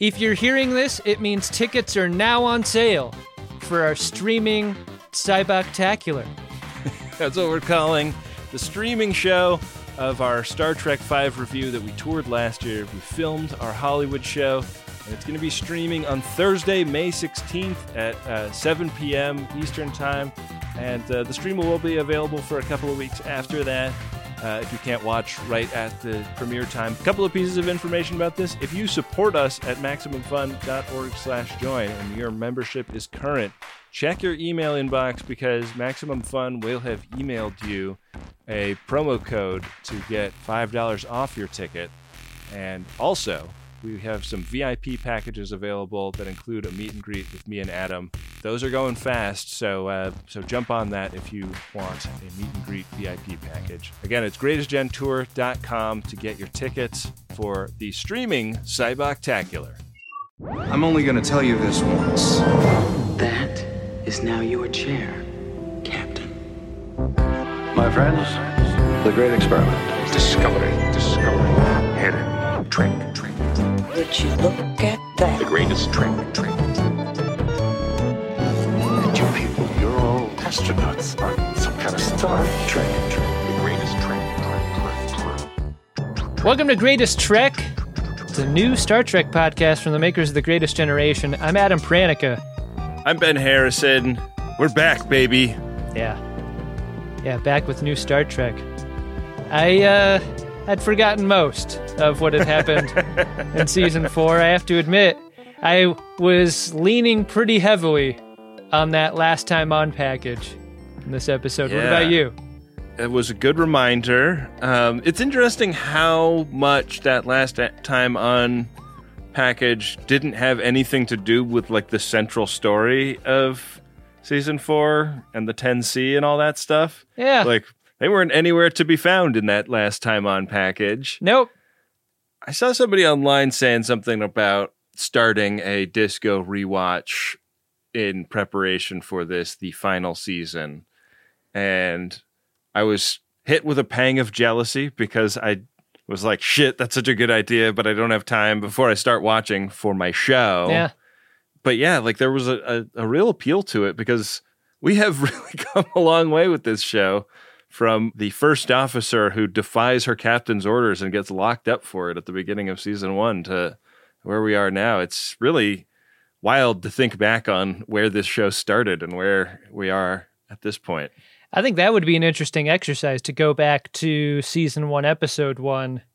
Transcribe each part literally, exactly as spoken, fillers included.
If you're hearing this, it means tickets are now on sale for our streaming Cyboctacular. That's what we're calling the streaming show of our Star Trek five review that we toured last year. We filmed our Hollywood show, and it's going to be streaming on Thursday, May sixteenth at uh, seven p.m. Eastern Time. And uh, the stream will be available for a couple of weeks after that. Uh, if you can't watch right at the premiere time. A couple of pieces of information about this. If you support us at MaximumFun.org slash join and your membership is current, check your email inbox because Maximum Fun will have emailed you a promo code to get five dollars off your ticket. And also, we have some V I P packages available that include a meet and greet with me and Adam. Those are going fast, so uh, so jump on that if you want a meet and greet V I P package. Again, it's greatest gen tour dot com to get your tickets for the streaming Cyboctacular. I'm only going to tell you this once. That is now your chair, Captain. My friends, the great experiment. Discovery, discovery. Hidden, trick, trick. Would you look at that? The greatest trick, trick. And you people, you're all astronauts on some kind of Star Trek, trick. The greatest trick, trick, trick, trick. Welcome to Greatest Trek. It's a new Star Trek podcast from the makers of The Greatest Generation. I'm Adam Pranica. I'm Ben Harrison. We're back, baby. Yeah. Yeah, back with new Star Trek. I, uh... I'd forgotten most of what had happened in season four. I have to admit, I was leaning pretty heavily on that last time on package in this episode. Yeah. What about you? It was a good reminder. Um, it's interesting how much that last time on package didn't have anything to do with like the central story of season four and the ten C and all that stuff. Yeah. Like, they weren't anywhere to be found in that last time on package. Nope. I saw somebody online saying something about starting a disco rewatch in preparation for this, the final season. And I was hit with a pang of jealousy because I was like, shit, that's such a good idea, but I don't have time before I start watching for my show. Yeah. But yeah, like there was a, a, a real appeal to it because we have really come a long way with this show. From the first officer who defies her captain's orders and gets locked up for it at the beginning of season one to where we are now. It's really wild to think back on where this show started and where we are at this point. I think that would be an interesting exercise to go back to season one, episode one,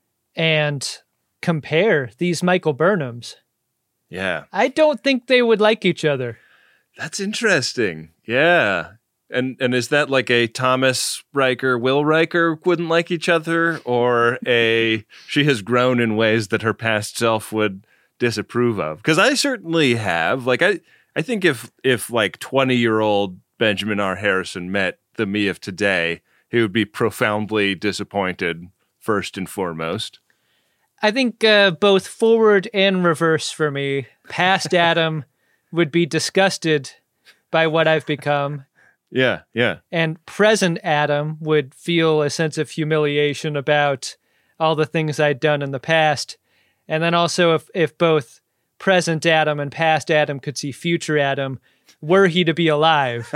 and compare these Michael Burnhams. Yeah. I don't think they would like each other. That's interesting. Yeah. And and is that like a Thomas Riker, Will Riker wouldn't like each other, or a she has grown in ways that her past self would disapprove of? Because I certainly have. Like I, I think if if like twenty-year-old Benjamin R. Harrison met the me of today, he would be profoundly disappointed first and foremost. I think uh, both forward and reverse for me. Past Adam would be disgusted by what I've become. Yeah, yeah. And present Adam would feel a sense of humiliation about all the things I'd done in the past. And then also if, if both present Adam and past Adam could see future Adam, were he to be alive,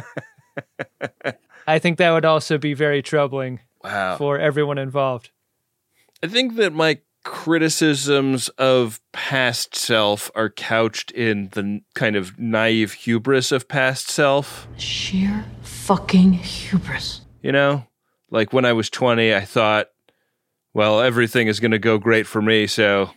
I think that would also be very troubling wow. for everyone involved. I think that my criticisms of past self are couched in the kind of naive hubris of past self. Sheer fucking hubris. You know, like when I was twenty, I thought, well, everything is going to go great for me. So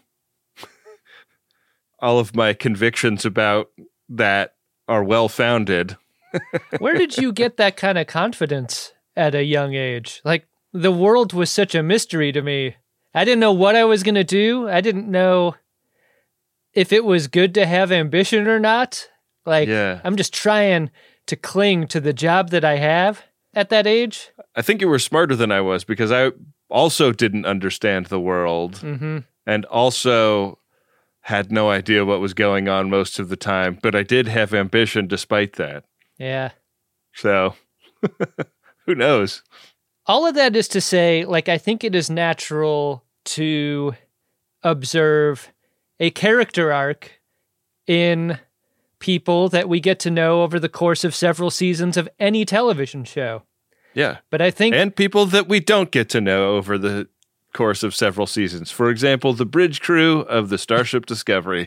all of my convictions about that are well-founded. Where did you get that kind of confidence at a young age? Like, the world was such a mystery to me. I didn't know what I was going to do. I didn't know if it was good to have ambition or not. Like, yeah. I'm just trying to cling to the job that I have at that age. I think you were smarter than I was because I also didn't understand the world mm-hmm. and also had no idea what was going on most of the time. But I did have ambition despite that. Yeah. So, who knows? All of that is to say, like, I think it is natural to observe a character arc in people that we get to know over the course of several seasons of any television show. Yeah. But I think... And people that we don't get to know over the course of several seasons. For example, the bridge crew of the Starship Discovery.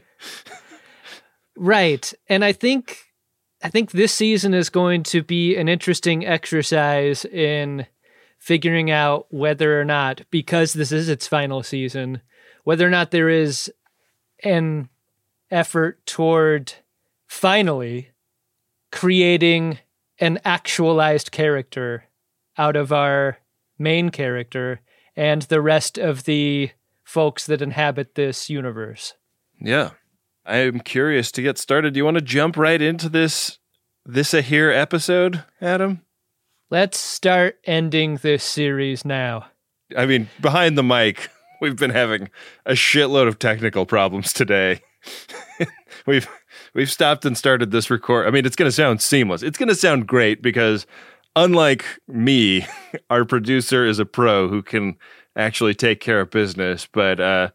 Right. And I think I think this season is going to be an interesting exercise in figuring out whether or not, because this is its final season, whether or not there is an effort toward finally creating an actualized character out of our main character and the rest of the folks that inhabit this universe. Yeah. I'm curious to get started. Do you want to jump right into this this a here episode, Adam? Let's start ending this series now. I mean, behind the mic, we've been having a shitload of technical problems today. we've we've stopped and started this record. I mean, it's going to sound seamless. It's going to sound great because unlike me, our producer is a pro who can actually take care of business, but uh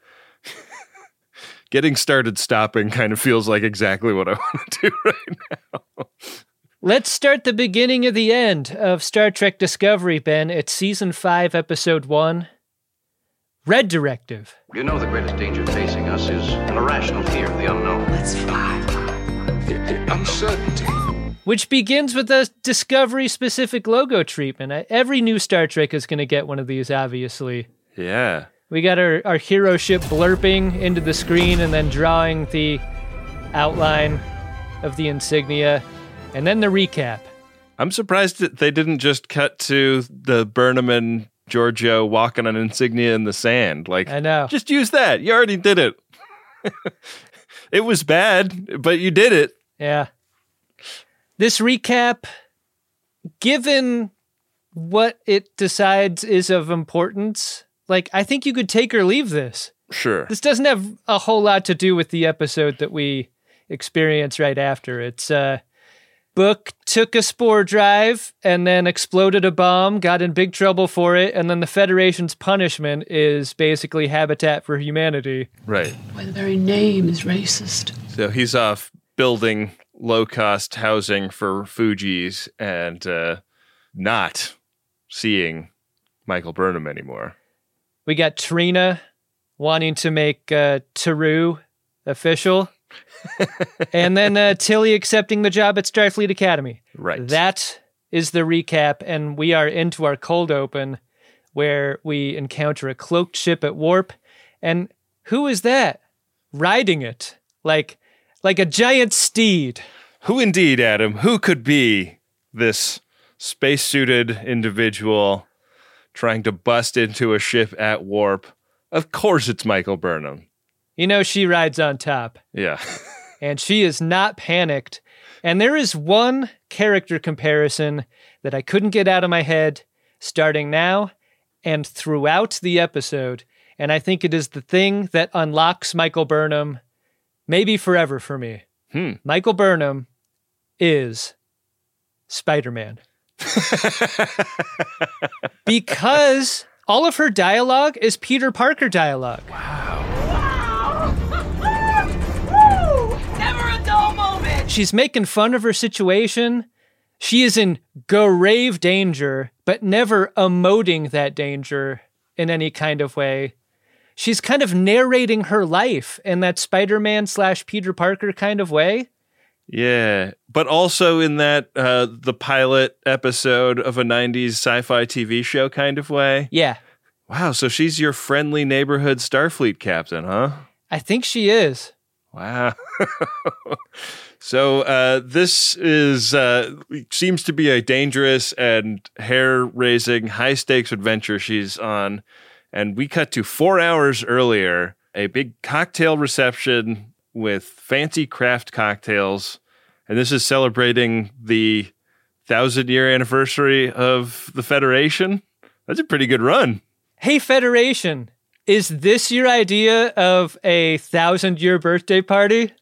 getting started stopping kind of feels like exactly what I want to do right now. Let's start the beginning of the end of Star Trek Discovery, Ben. It's season five, episode one, Red Directive. You know the greatest danger facing us is an irrational fear of the unknown. Let's fly. Uncertainty. Which begins with a Discovery-specific logo treatment. Every new Star Trek is going to get one of these, obviously. Yeah. We got our, our hero ship blurping into the screen and then drawing the outline of the insignia. And then the recap. I'm surprised that they didn't just cut to the Burnham and Giorgio walking an insignia in the sand. Like, I know. Just use that. You already did it. It was bad, but you did it. Yeah. This recap, given what it decides is of importance, like, I think you could take or leave this. Sure. This doesn't have a whole lot to do with the episode that we experience right after. It's, uh, Book took a spore drive and then exploded a bomb, got in big trouble for it, and then the Federation's punishment is basically Habitat for Humanity. Right. Why, the very name is racist. So he's off building low-cost housing for Fugees and uh, not seeing Michael Burnham anymore. We got Trina wanting to make uh, Taru official. And then uh, Tilly accepting the job at Starfleet Academy. Right. That is the recap, and we are into our cold open, where we encounter a cloaked ship at warp. And who is that? Riding it. Like, like a giant steed. Who indeed, Adam? Who could be this spacesuited individual trying to bust into a ship at warp? Of course it's Michael Burnham. You know, she rides on top. Yeah. And she is not panicked. And there is one character comparison that I couldn't get out of my head starting now and throughout the episode. And I think it is the thing that unlocks Michael Burnham, maybe forever for me. Hmm. Michael Burnham is Spider-Man. Because all of her dialogue is Peter Parker dialogue. She's making fun of her situation. She is in grave danger, but never emoting that danger in any kind of way. She's kind of narrating her life in that Spider-Man slash Peter Parker kind of way. Yeah, but also in that uh, the pilot episode of a nineties sci-fi T V show kind of way. Yeah. Wow, so she's your friendly neighborhood Starfleet captain, huh? I think she is. Wow. So uh, this is uh, seems to be a dangerous and hair-raising, high-stakes adventure she's on. And we cut to four hours earlier, a big cocktail reception with fancy craft cocktails. And this is celebrating the thousand-year anniversary of the Federation. That's a pretty good run. Hey, Federation, is this your idea of a thousand-year birthday party?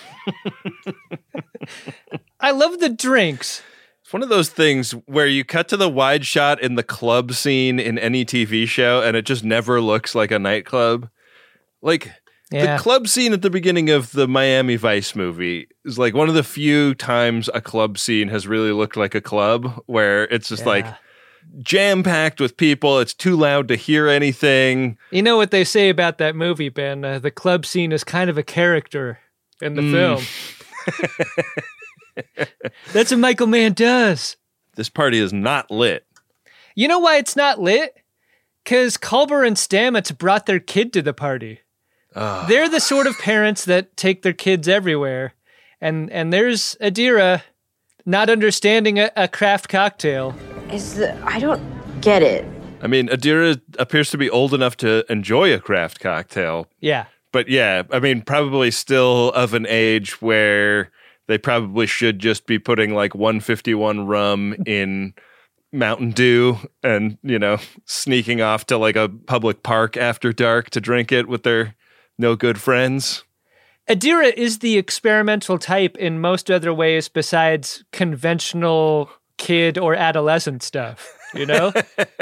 I love the drinks. It's one of those things where you cut to the wide shot in the club scene in any T V show and it just never looks like a nightclub. Like, Yeah. The club scene at the beginning of the Miami Vice movie is like one of the few times a club scene has really looked like a club, where it's just Yeah. like jam-packed with people. It's too loud to hear anything. You know what they say about that movie, Ben? Uh, the club scene is kind of a character in the Mm. film. That's what Michael Mann does. This party is not lit. You know why it's not lit? Because Culber and Stamets brought their kid to the party. They're the sort of parents that take their kids everywhere. And and there's Adira not understanding a, a craft cocktail. Is the, I don't get it. I mean, Adira appears to be old enough to enjoy a craft cocktail. Yeah. But yeah, I mean, probably still of an age where they probably should just be putting like one fifty-one rum in Mountain Dew and, you know, sneaking off to like a public park after dark to drink it with their no good friends. Adira is the experimental type in most other ways besides conventional kid or adolescent stuff, you know?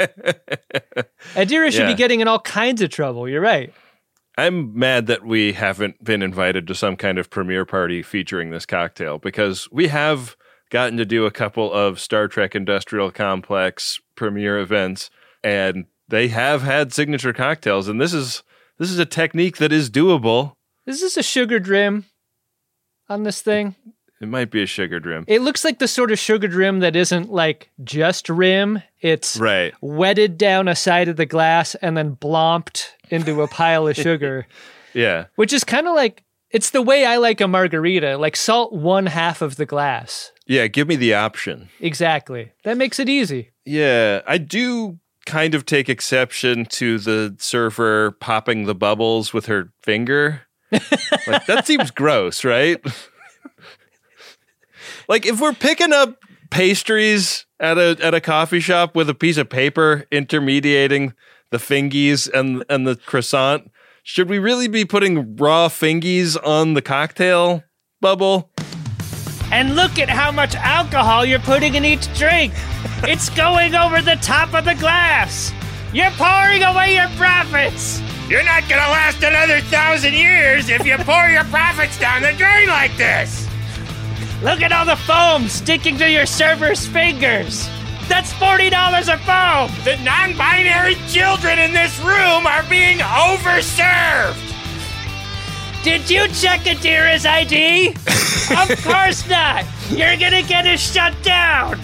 Adira should Yeah. be getting in all kinds of trouble. You're right. I'm mad that we haven't been invited to some kind of premiere party featuring this cocktail, because we have gotten to do a couple of Star Trek Industrial Complex premiere events, and they have had signature cocktails, and this is this is a technique that is doable. Is this a sugared rim on this thing? It might be a sugared rim. It looks like the sort of sugared rim that isn't like just rim. It's Right. wetted down a side of the glass and then blomped into a pile of sugar, Yeah. which is kind of like, it's the way I like a margarita, like salt one half of the glass. Yeah, give me the option. Exactly. That makes it easy. Yeah, I do kind of take exception to the server popping the bubbles with her finger. Like, that seems gross, right? Like, if we're picking up pastries at a at a coffee shop with a piece of paper intermediating the fingies and and the croissant, should we really be putting raw fingies on the cocktail bubble? And look at how much alcohol you're putting in each drink. It's going over the top of the glass. You're pouring away your profits. You're not gonna last another thousand years if you pour your profits down the drain like this. Look at all the foam sticking to your server's fingers. That's forty dollars a foam. The non-binary children in this room are being overserved. Did you check Adira's I D? Of course not. You're gonna get us shut down.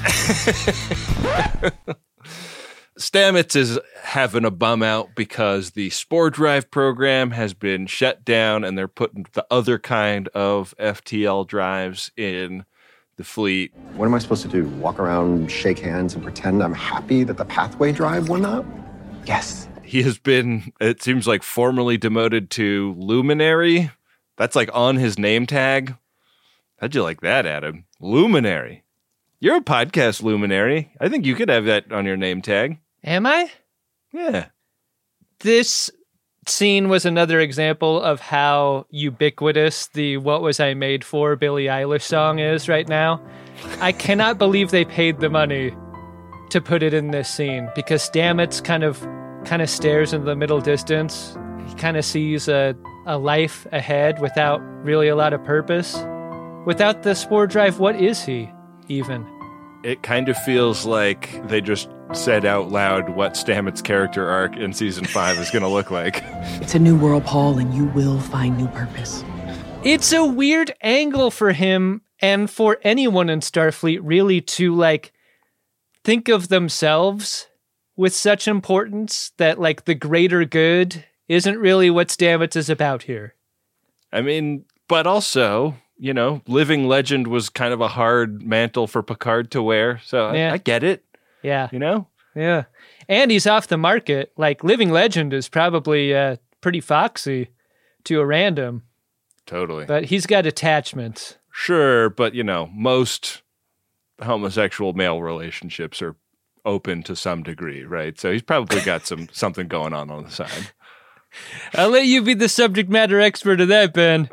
Stamets is having a bum out because the Spore Drive program has been shut down and they're putting the other kind of F T L drives in the fleet. What am I supposed to do? Walk around, shake hands, and pretend I'm happy that the pathway drive went up? Yes. He has been, it seems like, formally demoted to Luminary. That's like on his name tag. How'd you like that, Adam? Luminary. You're a podcast luminary. I think you could have that on your name tag. Am I? Yeah. This scene was another example of how ubiquitous the What Was I Made For Billie Eilish song is right now. I cannot believe they paid the money to put it in this scene, because Stamets kind of kind of stares into the middle distance. He kind of sees a, a life ahead without really a lot of purpose. Without the Spore Drive, what is he even? It kind of feels like they just said out loud what Stamets' character arc in season five is going to look like. It's a new world, Paul, and you will find new purpose. It's a weird angle for him and for anyone in Starfleet, really, to like think of themselves with such importance that like the greater good isn't really what Stamets is about here. I mean, but also, you know, Living Legend was kind of a hard mantle for Picard to wear, so Yeah. I, I get it. Yeah. You know? Yeah. And he's off the market. Like, Living Legend is probably uh, pretty foxy to a random. Totally. But he's got attachments. Sure, but, you know, most homosexual male relationships are open to some degree, right? So he's probably got some something going on on the side. I'll let you be the subject matter expert of that, Ben.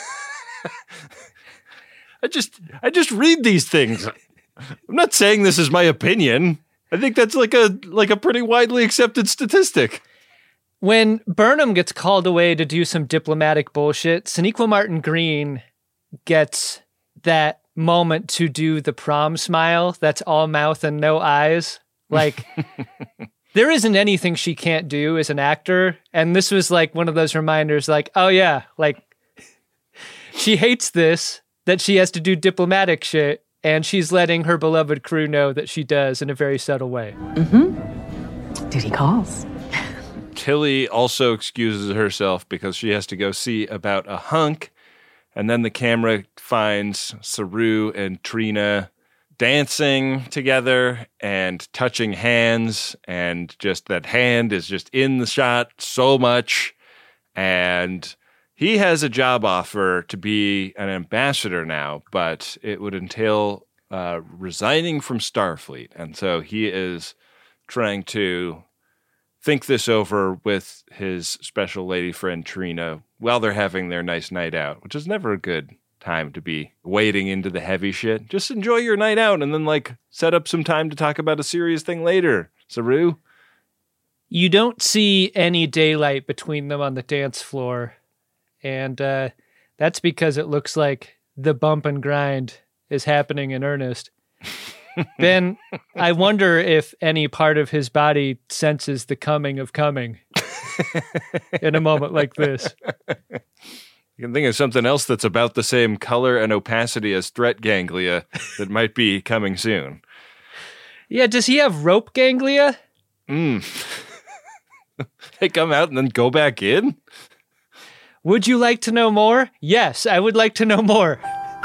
I just I just read these things. I'm not saying this is my opinion. I think that's like a like a pretty widely accepted statistic. When Burnham gets called away to do some diplomatic bullshit, Sonequa Martin Green gets that moment to do the prom smile that's all mouth and no eyes. Like, there isn't anything she can't do as an actor. And this was like one of those reminders like, oh yeah, like she hates this, that she has to do diplomatic shit. And she's letting her beloved crew know that she does in a very subtle way. Mm-hmm. Duty calls. Tilly also excuses herself because she has to go see about a hunk. And then the camera finds Saru and Trina dancing together and touching hands. And just that hand is just in the shot so much. And he has a job offer to be an ambassador now, but it would entail uh, resigning from Starfleet. And so he is trying to think this over with his special lady friend Trina while they're having their nice night out, which is never a good time to be wading into the heavy shit. Just enjoy your night out and then, like, set up some time to talk about a serious thing later, Saru. You don't see any daylight between them on the dance floor. And uh, that's because it looks like the bump and grind is happening in earnest. Ben, I wonder if any part of his body senses the coming of coming in a moment like this. You can think of something else that's about the same color and opacity as threat ganglia that might be coming soon. Yeah, does he have rope ganglia? Mm. They come out and then go back in? Would you like to know more? Yes, I would like to know more.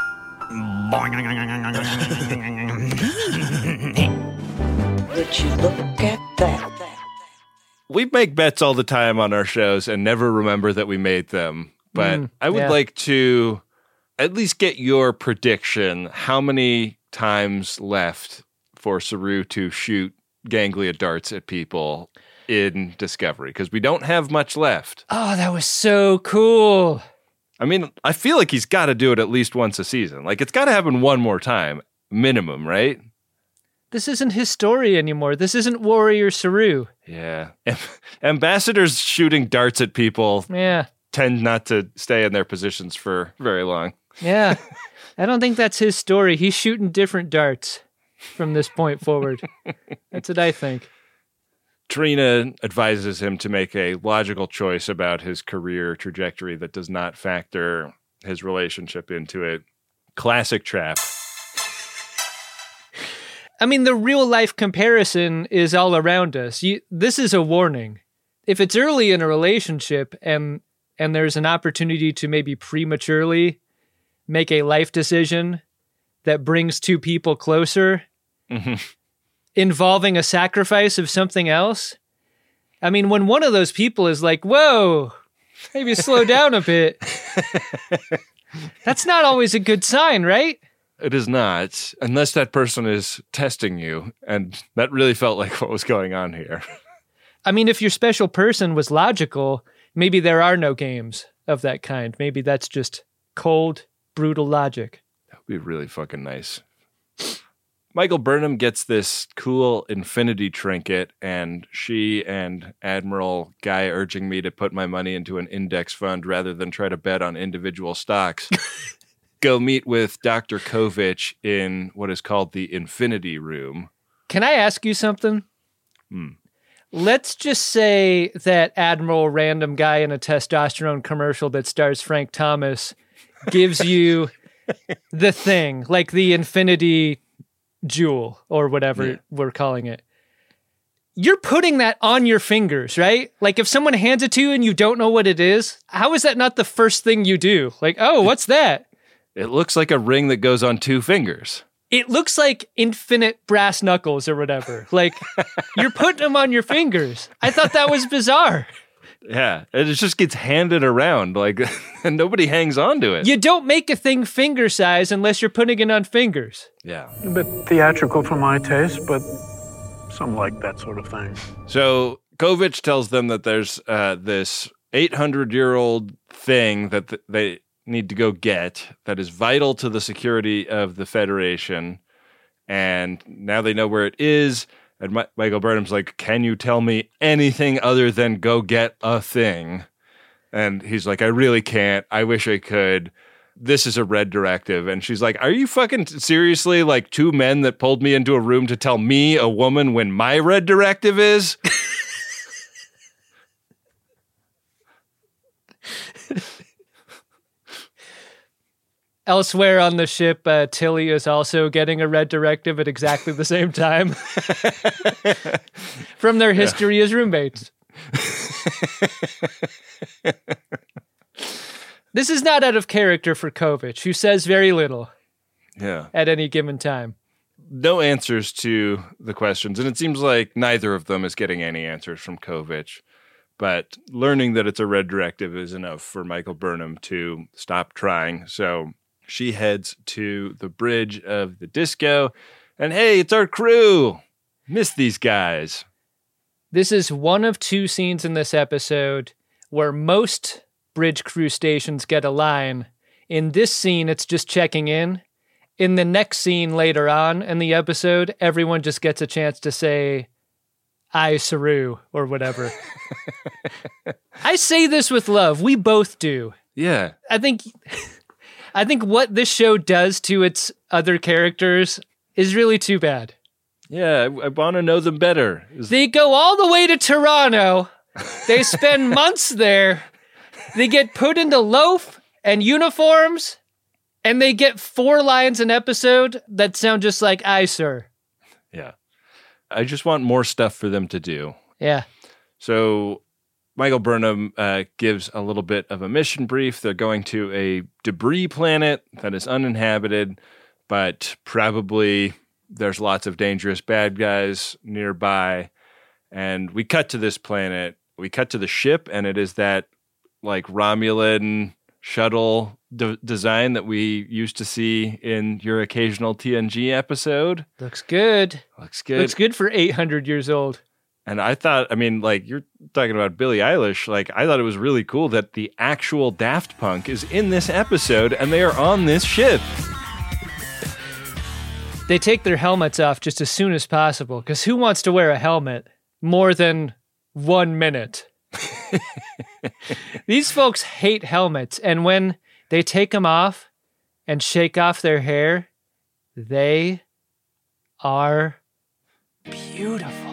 Would you look at that? We make bets all the time on our shows and never remember that we made them. But Mm, I would yeah. like to at least get your prediction. How many times left for Saru to shoot ganglia darts at people in Discovery? Because we don't have much left. Oh, that was so cool. I mean, I feel like he's got to do it at least once a season. Like, it's got to happen one more time, minimum, right? This isn't his story anymore. This isn't Warrior Saru. Yeah. Ambassadors shooting darts at people Yeah. tend not to stay in their positions for very long. Yeah. I don't think that's his story. He's shooting different darts from this point forward. That's what I think. Trina advises him to make a logical choice about his career trajectory that does not factor his relationship into it. Classic trap. I mean, the real life comparison is all around us. You, this is a warning. If it's early in a relationship and and there's an opportunity to maybe prematurely make a life decision that brings two people closer, Mm-hmm. involving a sacrifice of something else. I mean, when one of those people is like, whoa, maybe slow down a bit. That's not always a good sign, right? It is not, unless that person is testing you, and that really felt like what was going on here. I mean, if your special person was logical, maybe there are no games of that kind. Maybe that's just cold, brutal logic. That would be really fucking nice. Michael Burnham gets this cool infinity trinket, and she and Admiral Guy urging me to put my money into an index fund rather than try to bet on individual stocks. Go meet with Doctor Kovich in what is called the Infinity Room. Can I ask you something? Hmm. Let's just say that Admiral Random Guy in a testosterone commercial that stars Frank Thomas gives you the thing, like the Infinity Jewel or whatever Yeah. we're calling it. You're putting that on your fingers, right? Like if someone hands it to you and you don't know what it is, how is that not the first thing you do? Like, oh, what's that? It looks like a ring that goes on two fingers. It looks like infinite brass knuckles or whatever. Like you're putting them on your fingers. I thought that was bizarre. Yeah, it just gets handed around, like, and nobody hangs on to it. You don't make a thing finger size unless you're putting it on fingers. Yeah. A bit theatrical for my taste, but some like that sort of thing. So Kovich tells them that there's uh, this eight hundred year old thing that th- they need to go get that is vital to the security of the Federation. And now they know where it is. And Ma- Michael Burnham's like, can you tell me anything other than go get a thing? And he's like, I really can't. I wish I could. This is a red directive. And she's like, are you fucking seriously like two men that pulled me into a room to tell me, a woman, when my red directive is? Elsewhere on the ship, uh, Tilly is also getting a red directive at exactly the same time from their history yeah. as roommates. This is not out of character for Kovich, who says very little yeah. at any given time. No answers to the questions, and it seems like neither of them is getting any answers from Kovich. But learning that it's a red directive is enough for Michael Burnham to stop trying. So she heads to the bridge of the disco, and hey, it's our crew. Miss these guys. This is one of two scenes in this episode where most bridge crew stations get a line. In this scene, it's just checking in. In the next scene later on in the episode, everyone just gets a chance to say, I, Saru, or whatever. I say this with love. We both do. Yeah. I think I think what this show does to its other characters is really too bad. Yeah, I, I want to know them better. Is- they go all the way to Toronto. They spend months there. They get put into loaf and uniforms, and they get four lines an episode that sound just like, aye, sir. Yeah. I just want more stuff for them to do. Yeah. So Michael Burnham uh, gives a little bit of a mission brief. They're going to a debris planet that is uninhabited, but probably there's lots of dangerous bad guys nearby. And we cut to this planet. We cut to the ship, and it is that like Romulan shuttle de- design that we used to see in your occasional T N G episode. Looks good. Looks good. Looks good for eight hundred years old. And I thought, I mean, like, you're talking about Billie Eilish. Like, I thought it was really cool that the actual Daft Punk is in this episode and they are on this ship. They take their helmets off just as soon as possible, because who wants to wear a helmet more than one minute? These folks hate helmets, and when they take them off and shake off their hair, they are beautiful.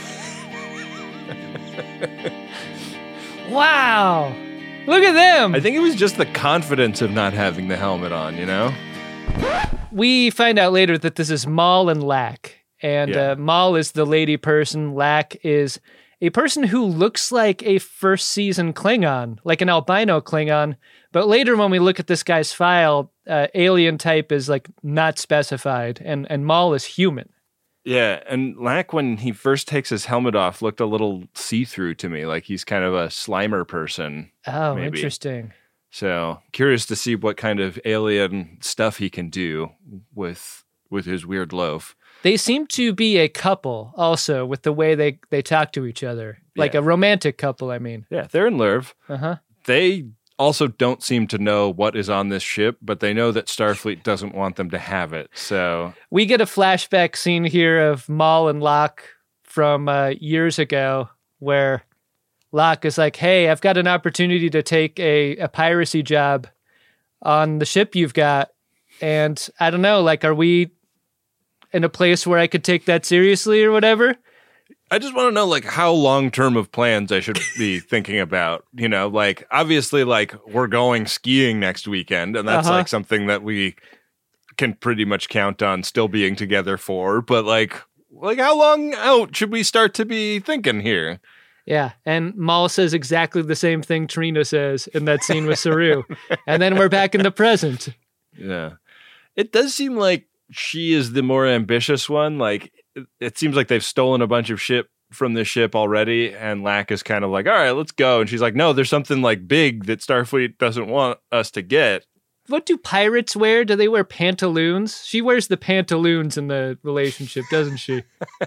Wow. Look at them. I think it was just the confidence of not having the helmet on, you know? We find out later that this is Maul and Lack. And Yeah. uh, Maul is the lady person. Lack is a person who looks like a first season Klingon, like an albino Klingon. But later when we look at this guy's file, uh, alien type is like not specified. And, and Maul is human. Yeah, and Lack, when he first takes his helmet off, looked a little see-through to me, like he's kind of a Slimer person. Oh, maybe. Interesting. So, curious to see what kind of alien stuff he can do with with his weird loaf. They seem to be a couple also with the way they, they talk to each other. Like Yeah. a romantic couple, I mean. Yeah, they're in Lerv. Uh-huh. They also don't seem to know what is on this ship, but they know that Starfleet doesn't want them to have it. So We get a flashback scene here of Maul and Locke from uh, years ago where Locke is like, hey, I've got an opportunity to take a, a piracy job on the ship you've got. And I don't know, like, are we in a place where I could take that seriously or whatever? I just want to know, like, how long-term of plans I should be thinking about. You know, like, obviously, like, we're going skiing next weekend, and that's, Uh-huh. like, something that we can pretty much count on still being together for. But, like, like how long out should we start to be thinking here? Yeah, and Maul says exactly the same thing Trina says in that scene with Saru. And then we're back in the present. Yeah. It does seem like she is the more ambitious one. Like, it, it seems like they've stolen a bunch of shit from this ship already, and Lack is kind of like, all right, let's go. And she's like, no, there's something, like, big that Starfleet doesn't want us to get. What do pirates wear? Do they wear pantaloons? She wears the pantaloons in the relationship, doesn't she?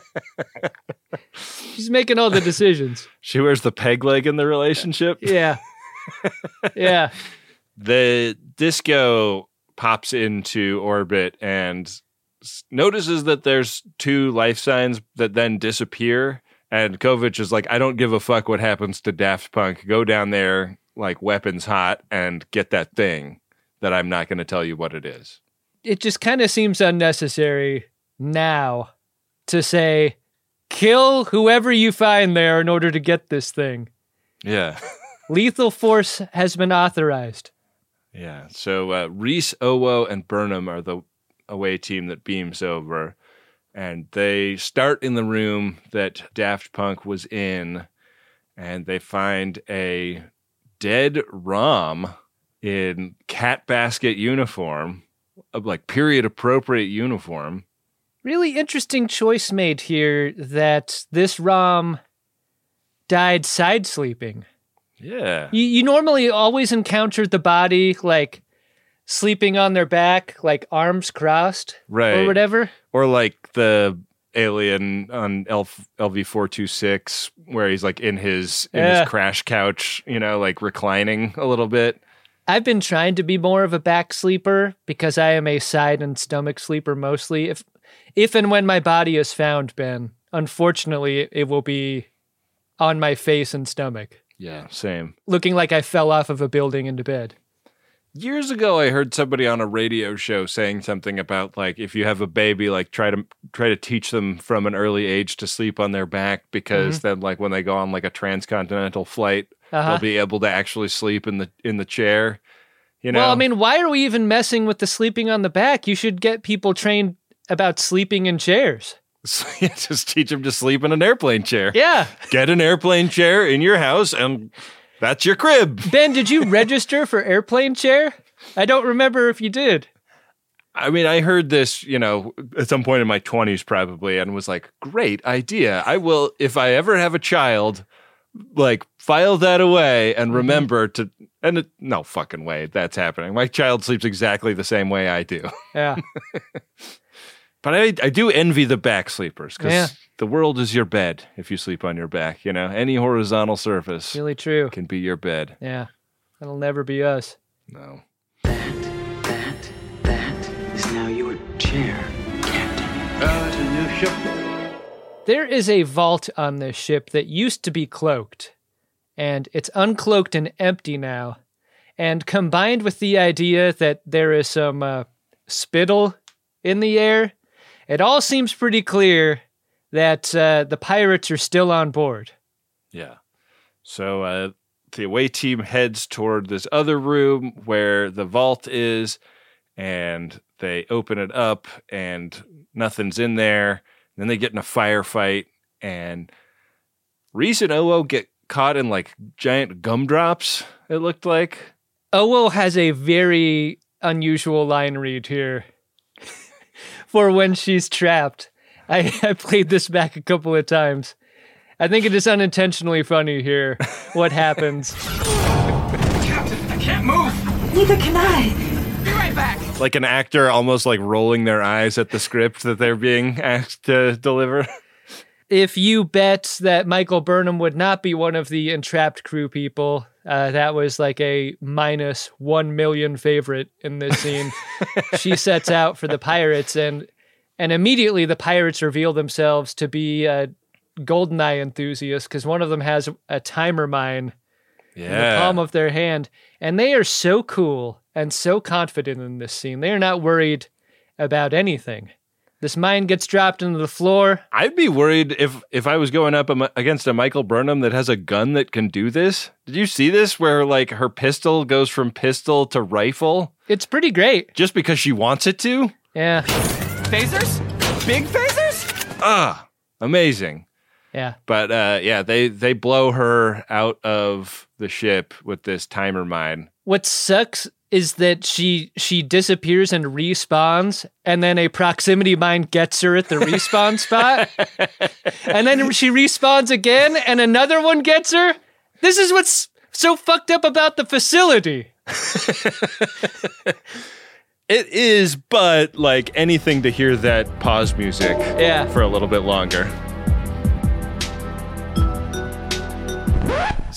She's making all the decisions. She wears the peg leg in the relationship. Yeah. Yeah. The disco pops into orbit, and s- notices that there's two life signs that then disappear. And Kovich is like, I don't give a fuck what happens to Daft Punk. Go down there, like, weapons hot, and get that thing that I'm not going to tell you what it is. It just kind of seems unnecessary now to say, kill whoever you find there in order to get this thing. Yeah. Lethal force has been authorized. Yeah. So uh, Reese, Owo, and Burnham are the away team that beams over. And they start in the room that Daft Punk was in. And they find a dead Rom in cat basket uniform, like period appropriate uniform. Really interesting choice made here that this Rom died side sleeping. Yeah. You, you normally always encountered the body like sleeping on their back, like arms crossed, right, or whatever. Or like the alien on L V four twenty-six where he's like in his in yeah. his crash couch, you know, like reclining a little bit. I've been trying to be more of a back sleeper because I am a side and stomach sleeper mostly. If if and when my body is found, Ben, unfortunately, it will be on my face and stomach. Yeah, same. Looking like I fell off of a building into bed. Years ago, I heard somebody on a radio show saying something about, like, if you have a baby, like, try to try to teach them from an early age to sleep on their back because mm-hmm. then, like, when they go on, like, a transcontinental flight, uh-huh. they'll be able to actually sleep in the in the chair. You know? Well, I mean, why are we even messing with the sleeping on the back? You should get people trained about sleeping in chairs. Just teach them to sleep in an airplane chair. Yeah. Get an airplane chair in your house and that's your crib. Ben, did you register for airplane chair? I don't remember if you did. I mean, I heard this, you know, at some point in my twenties probably, and was like, great idea. I will, if I ever have a child, like, file that away and remember mm-hmm. to, and it, no fucking way that's happening. My child sleeps exactly the same way I do. Yeah. But I, I do envy the back sleepers because yeah. the world is your bed if you sleep on your back. You know, any horizontal surface really true can be your bed. Yeah, that'll never be us. No. That, that, that is now your chair, Captain. Uh, it's a new ship. There is a vault on this ship that used to be cloaked, and it's uncloaked and empty now. And combined with the idea that there is some uh, spittle in the air, it all seems pretty clear that uh, the pirates are still on board. Yeah. So uh, the away team heads toward this other room where the vault is, and they open it up, and nothing's in there. Then they get in a firefight, and Reese and Owo get caught in, like, giant gumdrops, it looked like. Owo has a very unusual line read here. For when she's trapped. I, I played this back a couple of times. I think it is unintentionally funny here, what happens. Captain, I can't move! Neither can I. Be right back! Like an actor almost, like, rolling their eyes at the script that they're being asked to deliver. If you bet that Michael Burnham would not be one of the entrapped crew people, uh, that was like a minus one million favorite in this scene. She sets out for the pirates, and and immediately the pirates reveal themselves to be uh, GoldenEye enthusiasts because one of them has a timer mine yeah. in the palm of their hand. And they are so cool and so confident in this scene. They are not worried about anything. This mine gets dropped into the floor. I'd be worried if, if I was going up against a Michael Burnham that has a gun that can do this. Did you see this where, like, her pistol goes from pistol to rifle? It's pretty great. Just because she wants it to? Yeah. Phasers? Big phasers? Ah, amazing. Yeah. But, uh, yeah, they, they blow her out of the ship with this timer mine. What sucks is that she she disappears and respawns, and then a proximity mine gets her at the respawn spot. And then she respawns again, and another one gets her. This is what's so fucked up about the facility. It is, but, like, anything to hear that pause music yeah. for a little bit longer.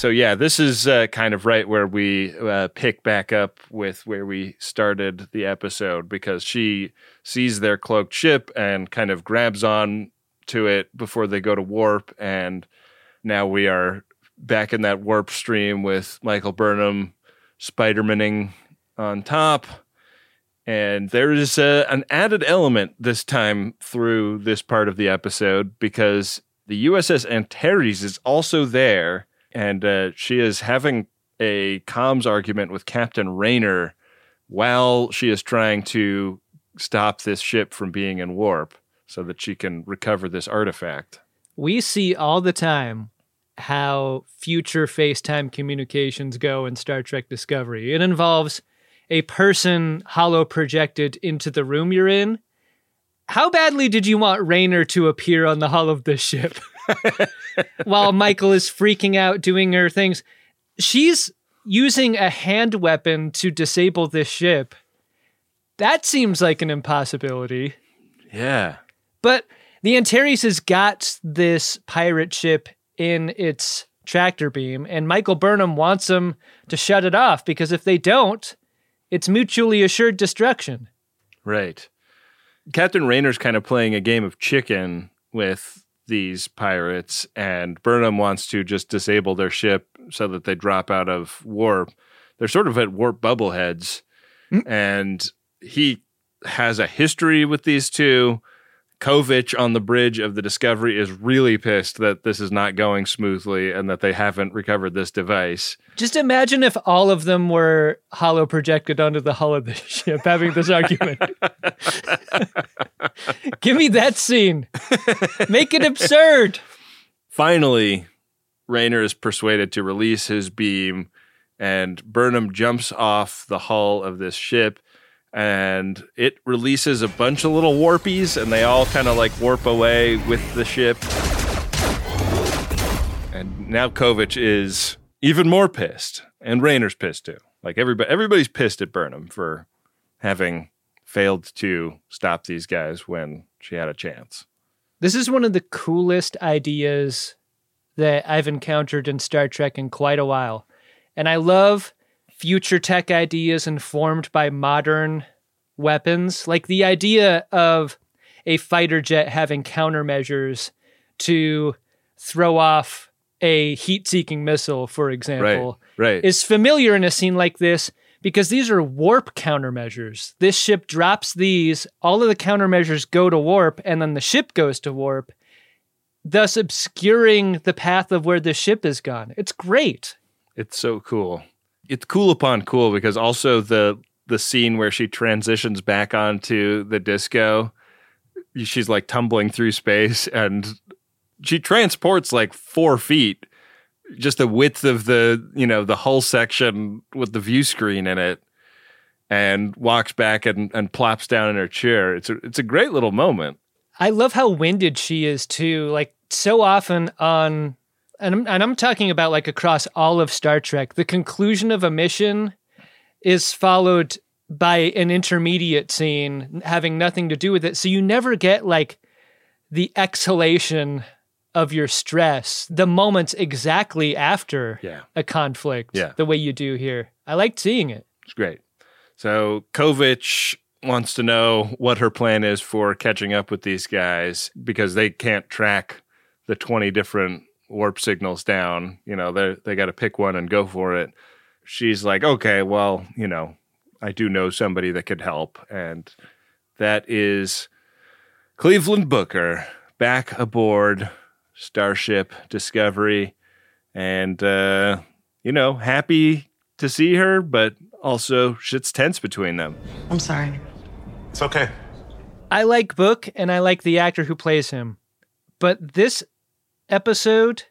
So yeah, this is uh, kind of right where we uh, pick back up with where we started the episode, because she sees their cloaked ship and kind of grabs on to it before they go to warp, and now we are back in that warp stream with Michael Burnham Spider-Maning on top. And there is a, an added element this time through this part of the episode, because the U S S Antares is also there, and uh, she is having a comms argument with Captain Rayner while she is trying to stop this ship from being in warp so that she can recover this artifact. We see all the time how future FaceTime communications go in Star Trek Discovery. It involves a person holo projected into the room you're in. How badly did you want Rayner to appear on the hull of this ship while Michael is freaking out doing her things? She's using a hand weapon to disable this ship. That seems like an impossibility. Yeah. But the Antares has got this pirate ship in its tractor beam, and Michael Burnham wants them to shut it off, because if they don't, it's mutually assured destruction. Right. Captain Rayner's kind of playing a game of chicken with these pirates, and Burnham wants to just disable their ship so that they drop out of warp. They're sort of at warp bubbleheads, mm. and he has a history with these two. Kovich on the bridge of the Discovery is really pissed that this is not going smoothly and that they haven't recovered this device. Just imagine if all of them were holo projected onto the hull of the ship having this argument. Give me that scene. Make it absurd. Finally, Rayner is persuaded to release his beam, and Burnham jumps off the hull of this ship, and it releases a bunch of little warpies, and they all kind of like warp away with the ship. And now Kovich is even more pissed, and Rayner's pissed too. Like everybody, everybody's pissed at Burnham for having failed to stop these guys when she had a chance. This is one of the coolest ideas that I've encountered in Star Trek in quite a while. And I love future tech ideas informed by modern weapons. Like the idea of a fighter jet having countermeasures to throw off a heat-seeking missile, for example, right, right. is familiar in a scene like this, because these are warp countermeasures. This ship drops these, all of the countermeasures go to warp, and then the ship goes to warp, thus obscuring the path of where the ship is gone. It's great. It's so cool. It's cool upon cool, because also the the scene where she transitions back onto the disco, she's like tumbling through space, and she transports like four feet, just the width of the, you know, the hull section with the view screen in it, and walks back and, and plops down in her chair. It's a, it's a great little moment. I love how winded she is too. Like so often on, and I'm, and I'm talking about like across all of Star Trek, the conclusion of a mission is followed by an intermediate scene having nothing to do with it. So you never get like the exhalation of your stress, the moments exactly after yeah. a conflict, yeah. the way you do here. I liked seeing it. It's great. So Kovich wants to know what her plan is for catching up with these guys, because they can't track the twenty different warp signals down. You know, they they got to pick one and go for it. She's like, okay, well, you know, I do know somebody that could help. And that is Cleveland Booker back aboard Starship Discovery. And, uh, you know, happy to see her, but also shit's tense between them. I'm sorry. It's okay. I like Book, and I like the actor who plays him. But this episode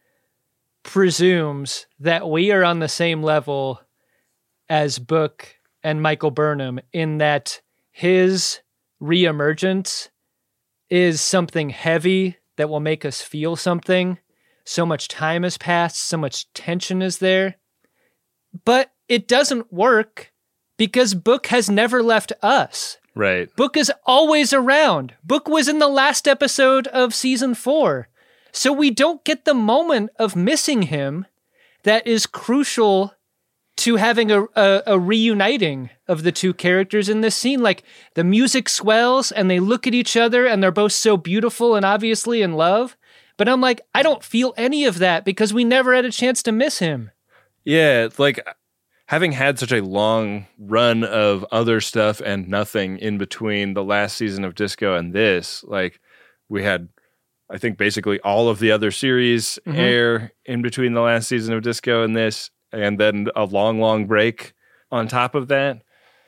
presumes that we are on the same level as Book and Michael Burnham, in that his reemergence is something heavy that will make us feel something. So much time has passed, so much tension is there. But it doesn't work because Book has never left us. Right. Book is always around. Book was in the last episode of season four. So we don't get the moment of missing him that is crucial to having a, a, a reuniting of the two characters in this scene. Like, the music swells and they look at each other and they're both so beautiful and obviously in love. But I'm like, I don't feel any of that because we never had a chance to miss him. Yeah, like having had such a long run of other stuff and nothing in between the last season of Disco and this, like we had, I think, basically all of the other series mm-hmm. air in between the last season of Disco and this, and then a long, long break on top of that.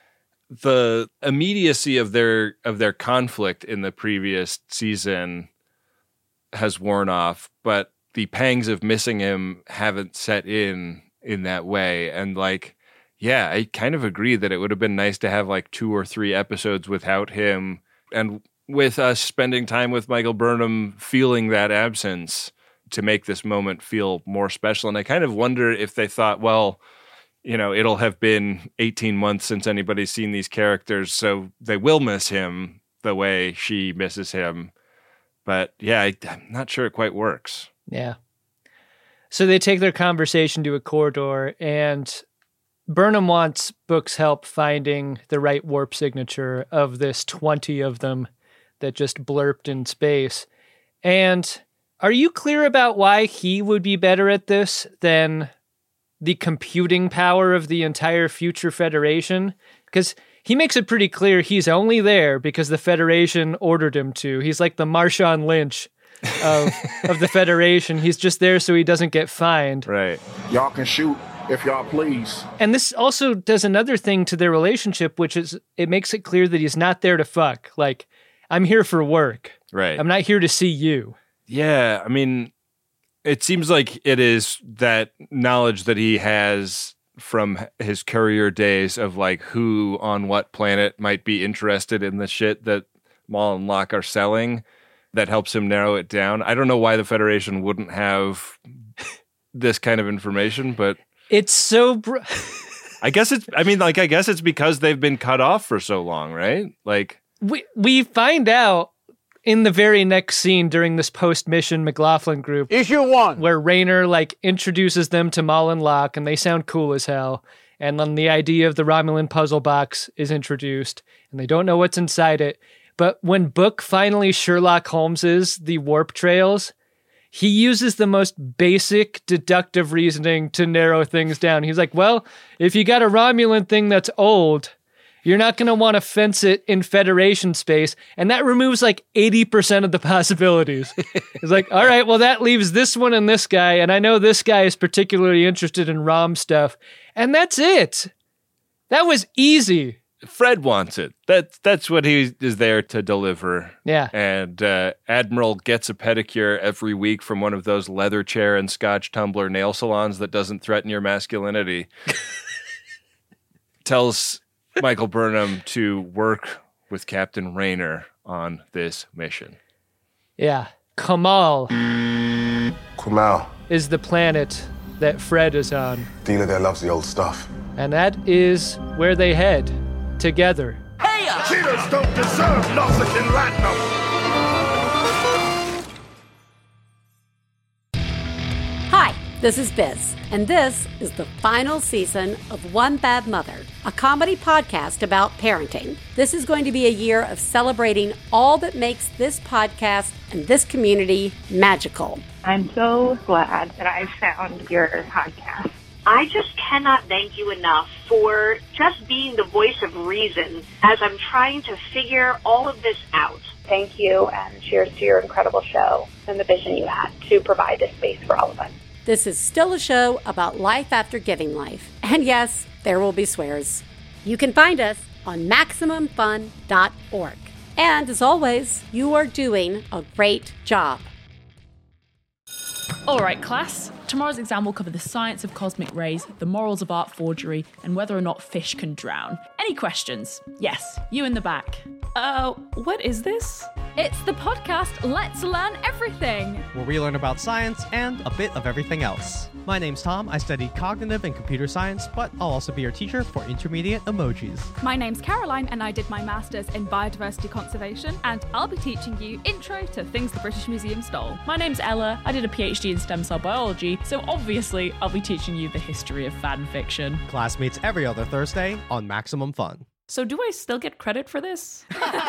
The immediacy of their of their conflict in the previous season has worn off, but the pangs of missing him haven't set in in that way. And like, yeah, I kind of agree that it would have been nice to have like two or three episodes without him, and with us spending time with Michael Burnham feeling that absence to make this moment feel more special. And I kind of wonder if they thought, well, you know, it'll have been eighteen months since anybody's seen these characters, so they will miss him the way she misses him. But yeah, I, I'm not sure it quite works. Yeah. So they take their conversation to a corridor, and Burnham wants Book's help finding the right warp signature of this twenty of them that just blurped in space. And are you clear about why he would be better at this than the computing power of the entire future Federation? Because he makes it pretty clear he's only there because the Federation ordered him to. He's like the Marshawn Lynch of of the Federation. He's just there so he doesn't get fined. Right. Y'all can shoot if y'all please. And this also does another thing to their relationship, which is it makes it clear that he's not there to fuck. Like, I'm here for work. Right. I'm not here to see you. Yeah, I mean, it seems like it is that knowledge that he has from his courier days of like who on what planet might be interested in the shit that Maul and Locke are selling that helps him narrow it down. I don't know why the Federation wouldn't have this kind of information, but it's so br- I guess it's I mean like I guess it's because they've been cut off for so long, right? Like we we find out in the very next scene during this post-mission McLaughlin group. Issue one. Where Raynor, like, introduces them to Maul and Locke, and they sound cool as hell. And then the idea of the Romulan puzzle box is introduced, and they don't know what's inside it. But when Book finally Sherlock Holmeses the warp trails, he uses the most basic deductive reasoning to narrow things down. He's like, well, if you got a Romulan thing that's old, you're not going to want to fence it in Federation space. And that removes like eighty percent of the possibilities. It's like, all right, well, that leaves this one and this guy. And I know this guy is particularly interested in ROM stuff. And that's it. That was easy. Fred wants it. That's, that's what he is there to deliver. Yeah. And uh, Admiral gets a pedicure every week from one of those leather chair and scotch tumbler nail salons that doesn't threaten your masculinity. Tells Michael Burnham to work with Captain Raynor on this mission. Yeah. Kamal. Kamal is the planet that Fred is on. Dealer there loves the old stuff. And that is where they head together. Hey! Cheaters don't deserve Nausicaa and Latinum! Hi, this is Biz, and this is the final season of One Bad Mother, a comedy podcast about parenting. This is going to be a year of celebrating all that makes this podcast and this community magical. I'm so glad that I found your podcast. I just cannot thank you enough for just being the voice of reason as I'm trying to figure all of this out. Thank you, and cheers to your incredible show and the vision you had to provide this space for all of us. This is still a show about life after giving life. And yes, there will be swears. You can find us on maximum fun dot org. And as always, you are doing a great job. All right, class. Tomorrow's exam will cover the science of cosmic rays, the morals of art forgery, and whether or not fish can drown. Any questions? Yes, you in the back. Uh, what is this? It's the podcast Let's Learn Everything, where we learn about science and a bit of everything else. My name's Tom. I study cognitive and computer science, but I'll also be your teacher for intermediate emojis. My name's Caroline, and I did my master's in biodiversity conservation, and I'll be teaching you intro to things the British Museum stole. My name's Ella. I did a PhD in stem cell biology, so obviously I'll be teaching you the history of fan fiction. Class meets every other Thursday on Maximum Fun. So do I still get credit for this?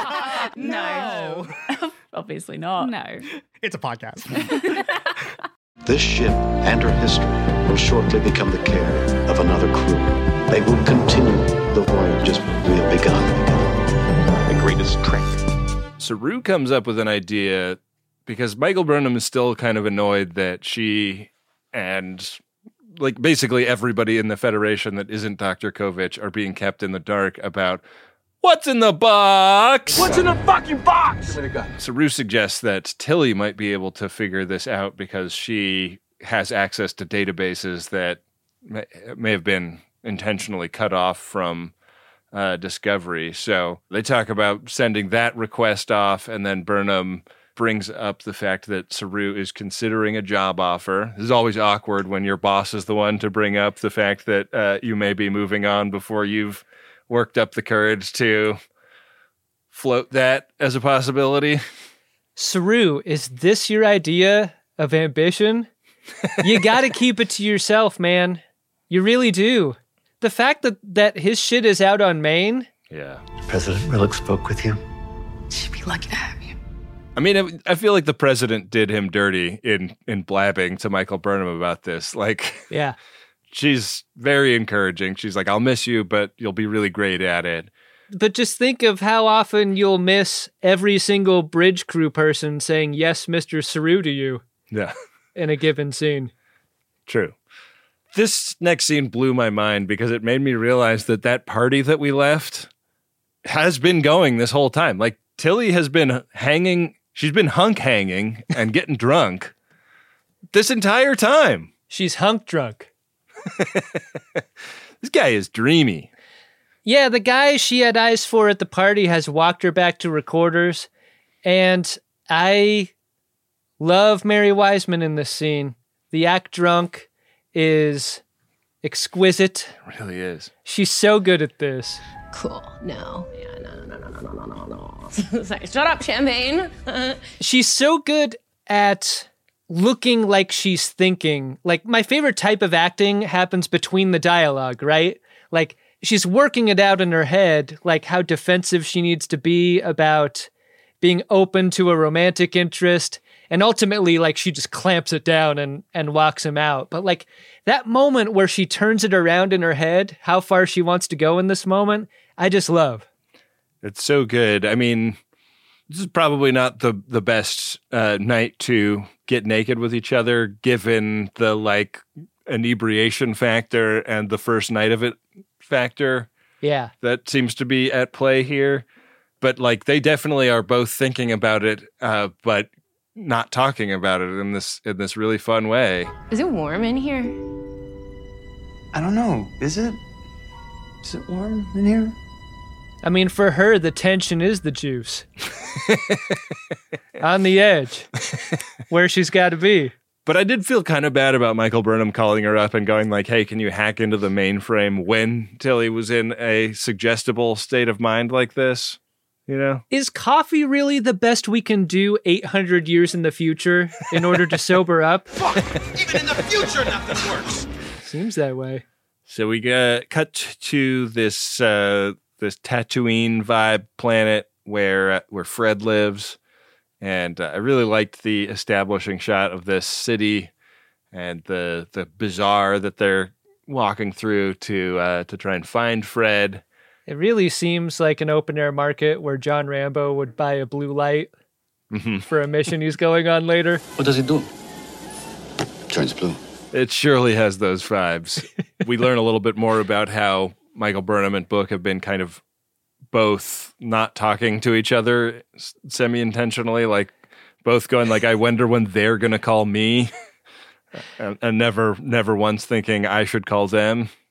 No. Obviously not. No. It's a podcast. This ship and her history will shortly become the care of another crew. They will continue the voyage just we have begun. The greatest trick. Saru comes up with an idea because Michael Burnham is still kind of annoyed that she and like basically everybody in the Federation that isn't Doctor Kovich are being kept in the dark about what's in the box. What's in the fucking box? Saru suggests that Tilly might be able to figure this out because she has access to databases that may, may have been intentionally cut off from uh, Discovery. So they talk about sending that request off, and then Burnham brings up the fact that Saru is considering a job offer. This is always awkward when your boss is the one to bring up the fact that uh, you may be moving on before you've worked up the courage to float that as a possibility. Saru, is this your idea of ambition? You got to keep it to yourself, man. You really do. The fact that, that his shit is out on Maine. Yeah. President Willock spoke with you. She'd be lucky to have you. I mean, I feel like the president did him dirty in, in blabbing to Michael Burnham about this. Like, yeah, she's very encouraging. She's like, I'll miss you, but you'll be really great at it. But just think of how often you'll miss every single bridge crew person saying, yes, Mister Saru to you. Yeah. In a given scene. True. This next scene blew my mind because it made me realize that that party that we left has been going this whole time. Like, Tilly has been hanging, she's been hunk hanging and getting drunk this entire time. She's hunk drunk. This guy is dreamy. Yeah, the guy she had eyes for at the party has walked her back to recorders, and I love Mary Wiseman in this scene. The act drunk is exquisite. It really is. She's so good at this. Cool. No. Yeah, no, no, no, no, no, no, no, no. Sorry, shut up, Champagne. She's so good at looking like she's thinking. Like, my favorite type of acting happens between the dialogue, right? Like, she's working it out in her head, like how defensive she needs to be about being open to a romantic interest. And ultimately, like, she just clamps it down and, and walks him out. But, like, that moment where she turns it around in her head, how far she wants to go in this moment, I just love. It's so good. I mean, this is probably not the, the best uh, night to get naked with each other, given the, like, inebriation factor and the first night of it factor. Yeah. That seems to be at play here. But, like, they definitely are both thinking about it, uh, but not talking about it in this in this really fun way. Is it warm in here? I don't know. Is it? Is it warm in here? I mean, for her, the tension is the juice. On the edge. Where she's got to be. But I did feel kind of bad about Michael Burnham calling her up and going like, hey, can you hack into the mainframe when Tilly was in a suggestible state of mind like this? You know? Is coffee really the best we can do eight hundred years in the future in order to sober up? Fuck! Even in the future, nothing works! Seems that way. So we get cut to this uh, this Tatooine vibe planet where uh, where Fred lives. And uh, I really liked the establishing shot of this city and the the bazaar that they're walking through to uh, to try and find Fred. It really seems like an open air market where John Rambo would buy a blue light mm-hmm. for a mission he's going on later. What does it do? Turns blue. It surely has those vibes. We learn a little bit more about how Michael Burnham and Book have been kind of both not talking to each other semi-intentionally, like both going like, I wonder when they're going to call me, and, and never never once thinking I should call them.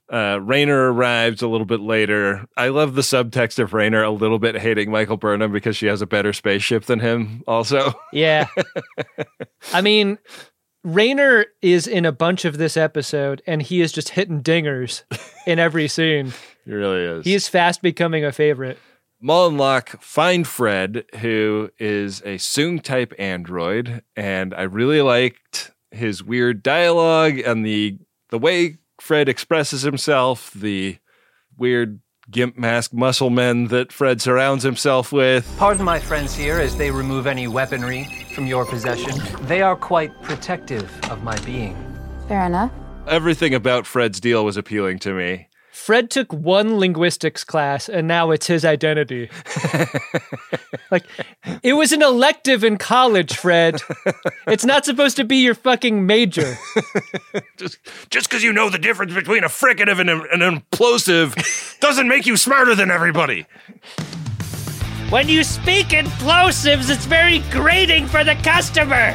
Uh, Rayner arrives a little bit later. I love the subtext of Rayner a little bit hating Michael Burnham because she has a better spaceship than him also. Yeah. I mean, Rayner is in a bunch of this episode, and he is just hitting dingers in every scene. He really is. He is fast becoming a favorite. Maul and Locke find Fred, who is a Soong-type android, and I really liked his weird dialogue and the the way Fred expresses himself, the weird gimp mask muscle men that Fred surrounds himself with. Pardon my friends here as they remove any weaponry from your possession. They are quite protective of my being. Fair enough. Everything about Fred's deal was appealing to me. Fred took one linguistics class, and now it's his identity. Like, it was an elective in college, Fred. It's not supposed to be your fucking major. Just just because you know the difference between a fricative and a, an implosive doesn't make you smarter than everybody. When you speak in plosives, it's very grating for the customer.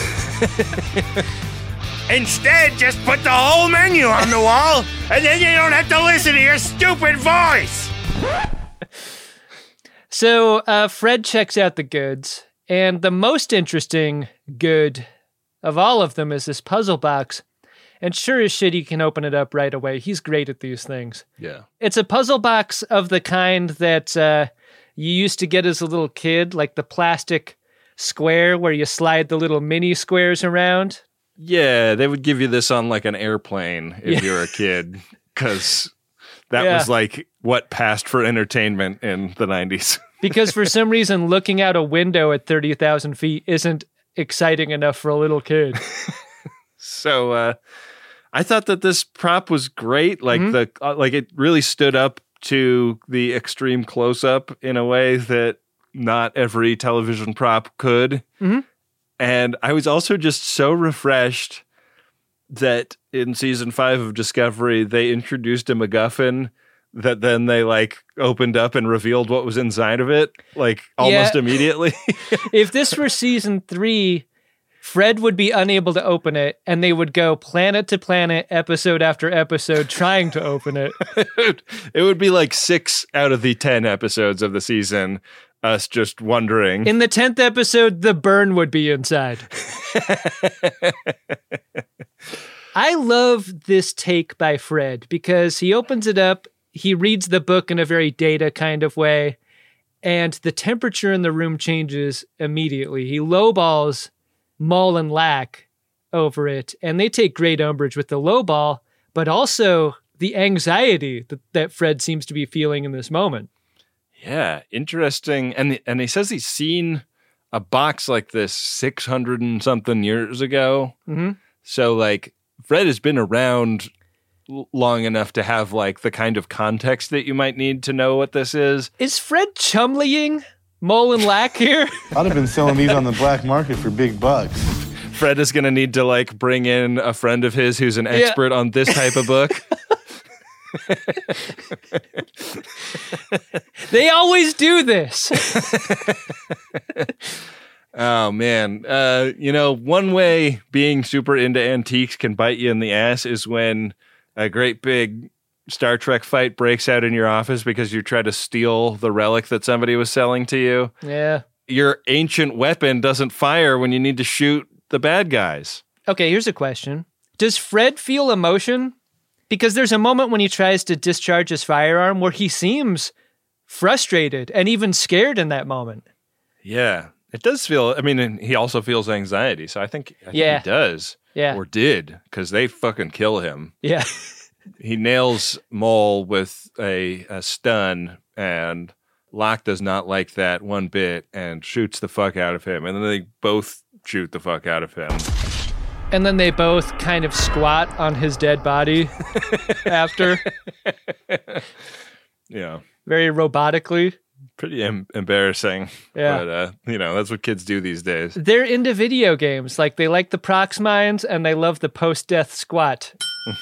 Instead, just put the whole menu on the wall, and then you don't have to listen to your stupid voice. So uh, Fred checks out the goods, and the most interesting good of all of them is this puzzle box. And sure as shit, he can open it up right away. He's great at these things. Yeah. It's a puzzle box of the kind that uh, you used to get as a little kid, like the plastic square where you slide the little mini squares around. Yeah, they would give you this on like an airplane if Yeah. you're a kid, because that Yeah. was like what passed for entertainment in the nineties. Because for some reason, looking out a window at thirty thousand feet isn't exciting enough for a little kid. So uh, I thought that this prop was great. Like Mhm. the uh, like it really stood up to the extreme close up in a way that not every television prop could. Mhm. And I was also just so refreshed that in season five of Discovery, they introduced a MacGuffin that then they like opened up and revealed what was inside of it, like almost Yeah. immediately. If this were season three, Fred would be unable to open it, and they would go planet to planet, episode after episode, trying to open it. It would be like six out of the ten episodes of the season, us just wondering. In the tenth episode, the burn would be inside. I love this take by Fred because he opens it up, he reads the book in a very Data kind of way, and the temperature in the room changes immediately. He lowballs Maul and Locke over it, and they take great umbrage with the lowball, but also the anxiety that, that Fred seems to be feeling in this moment. Yeah, interesting. And and he says he's seen a box like this six hundred and something years ago. Mm-hmm. So like Fred has been around l- long enough to have like the kind of context that you might need to know what this is. Is Fred chumleying Maul and Locke here? I'd have been selling these on the black market for big bucks. Fred is going to need to like bring in a friend of his who's an Yeah. expert on this type of book. They always do this. Oh man, uh, you know, one way being super into antiques can bite you in the ass is when a great big Star Trek fight breaks out in your office because you try to steal the relic that somebody was selling to you. Yeah. Your ancient weapon doesn't fire when you need to shoot the bad guys. Okay, here's a question. Does Fred feel emotion? Because there's a moment when he tries to discharge his firearm where he seems frustrated and even scared in that moment. Yeah, it does feel, I mean, and he also feels anxiety. So I think, I think Yeah. he does. Yeah. Or did, because they fucking kill him. Yeah. He nails Maul with a, a stun, and Locke does not like that one bit and shoots the fuck out of him. And then they both shoot the fuck out of him. And then they both kind of squat on his dead body after. Yeah. Very robotically. Pretty em- embarrassing. Yeah. But, uh, you know, that's what kids do these days. They're into video games. Like, they like the prox mines and they love the post-death squat.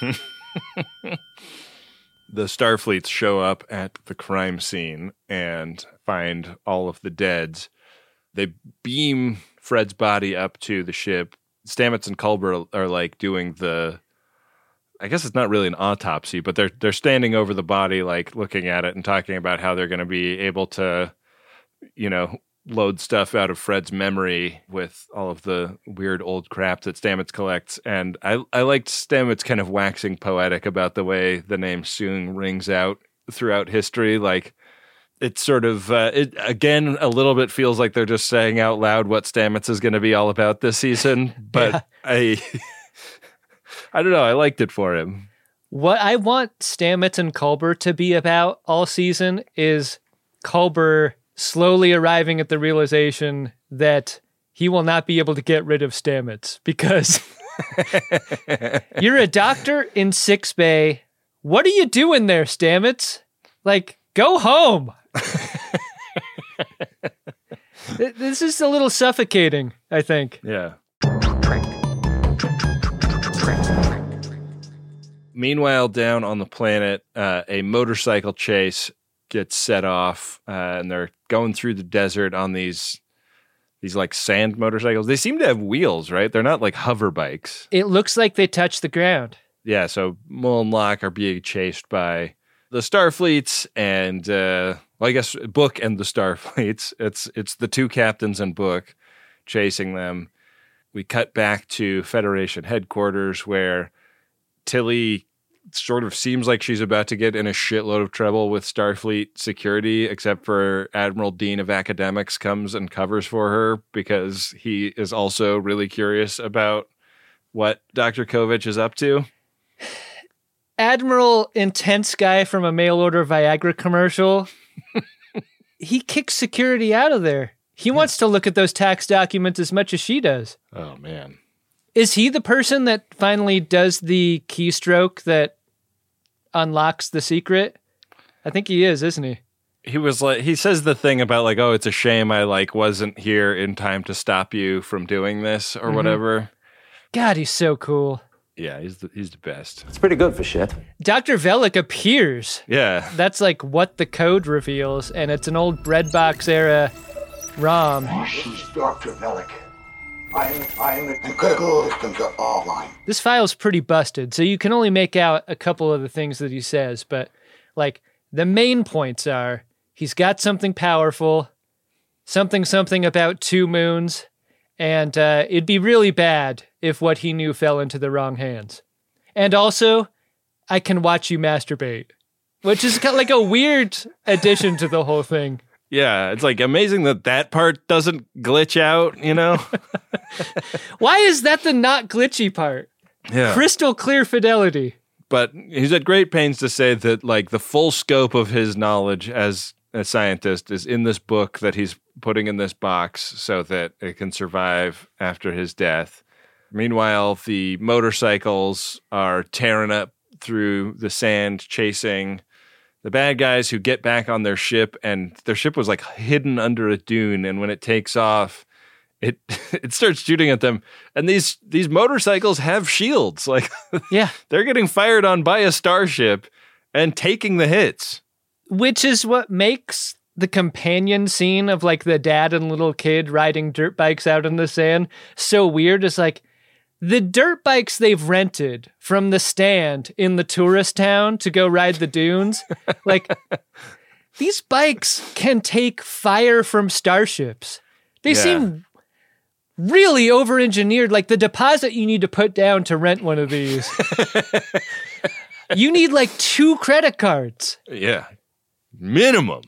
The Starfleets show up at the crime scene and find all of the deads. They beam Fred's body up to the ship. Stamets and Culber are like doing the I guess it's not really an autopsy, but they're they're standing over the body, like looking at it and talking about how they're going to be able to, you know, load stuff out of Fred's memory with all of the weird old crap that Stamets collects. And I, I liked Stamets kind of waxing poetic about the way the name Soong rings out throughout history. Like, it's sort of, uh, it again, a little bit feels like they're just saying out loud what Stamets is going to be all about this season. But yeah. I, I don't know, I liked it for him. What I want Stamets and Culber to be about all season is Culber slowly arriving at the realization that he will not be able to get rid of Stamets because you're a doctor in Six Bay. What are you doing there, Stamets? Like, go home. This is a little suffocating, I think. Yeah. Meanwhile, down on the planet, uh, a motorcycle chase gets set off, uh, and they're going through the desert on these these like sand motorcycles. They seem to have wheels, right? They're not like hover bikes. It looks like they touch the ground. Yeah, so Mul and Locke are being chased by the Starfleets and, uh, well, I guess Book and the Starfleets. It's it's the two captains and Book chasing them. We cut back to Federation headquarters where Tilly sort of seems like she's about to get in a shitload of trouble with Starfleet security, except for Admiral Dean of Academics comes and covers for her because he is also really curious about what Doctor Kovich is up to. Admiral Intense Guy from a mail order Viagra commercial. He kicks security out of there. He wants to look at those tax documents as much as she does. Oh, man. Is he the person that finally does the keystroke that unlocks the secret? I think he is, isn't he? He was like, he says the thing about like, oh, it's a shame I like wasn't here in time to stop you from doing this or mm-hmm. whatever. God, he's so cool. Yeah, he's the, he's the best. It's pretty good for shit. Doctor Velik appears. Yeah. That's like what the code reveals, and it's an old Breadbox era ROM. This is Doctor Velik. I am, I am the critical systems are offline. This file's pretty busted, so you can only make out a couple of the things that he says, but like the main points are he's got something powerful, something something about two moons, and uh, it'd be really bad if what he knew fell into the wrong hands. And also, I can watch you masturbate, which is kind of like a weird addition to the whole thing. Yeah, it's like amazing that that part doesn't glitch out, you know? Why is that the not glitchy part? Yeah. Crystal clear fidelity. But he's at great pains to say that like the full scope of his knowledge as a scientist is in this book that he's putting in this box so that it can survive after his death. Meanwhile, the motorcycles are tearing up through the sand, chasing the bad guys who get back on their ship, and their ship was like hidden under a dune. And when it takes off, it it starts shooting at them. And these these motorcycles have shields. Like, yeah, they're getting fired on by a starship and taking the hits. Which is what makes the companion scene of like the dad and little kid riding dirt bikes out in the sand so weird. It's like the dirt bikes they've rented from the stand in the tourist town to go ride the dunes. Like, these bikes can take fire from starships. They yeah. seem really over-engineered. Like, the deposit you need to put down to rent one of these. You need like two credit cards. Yeah. Minimum.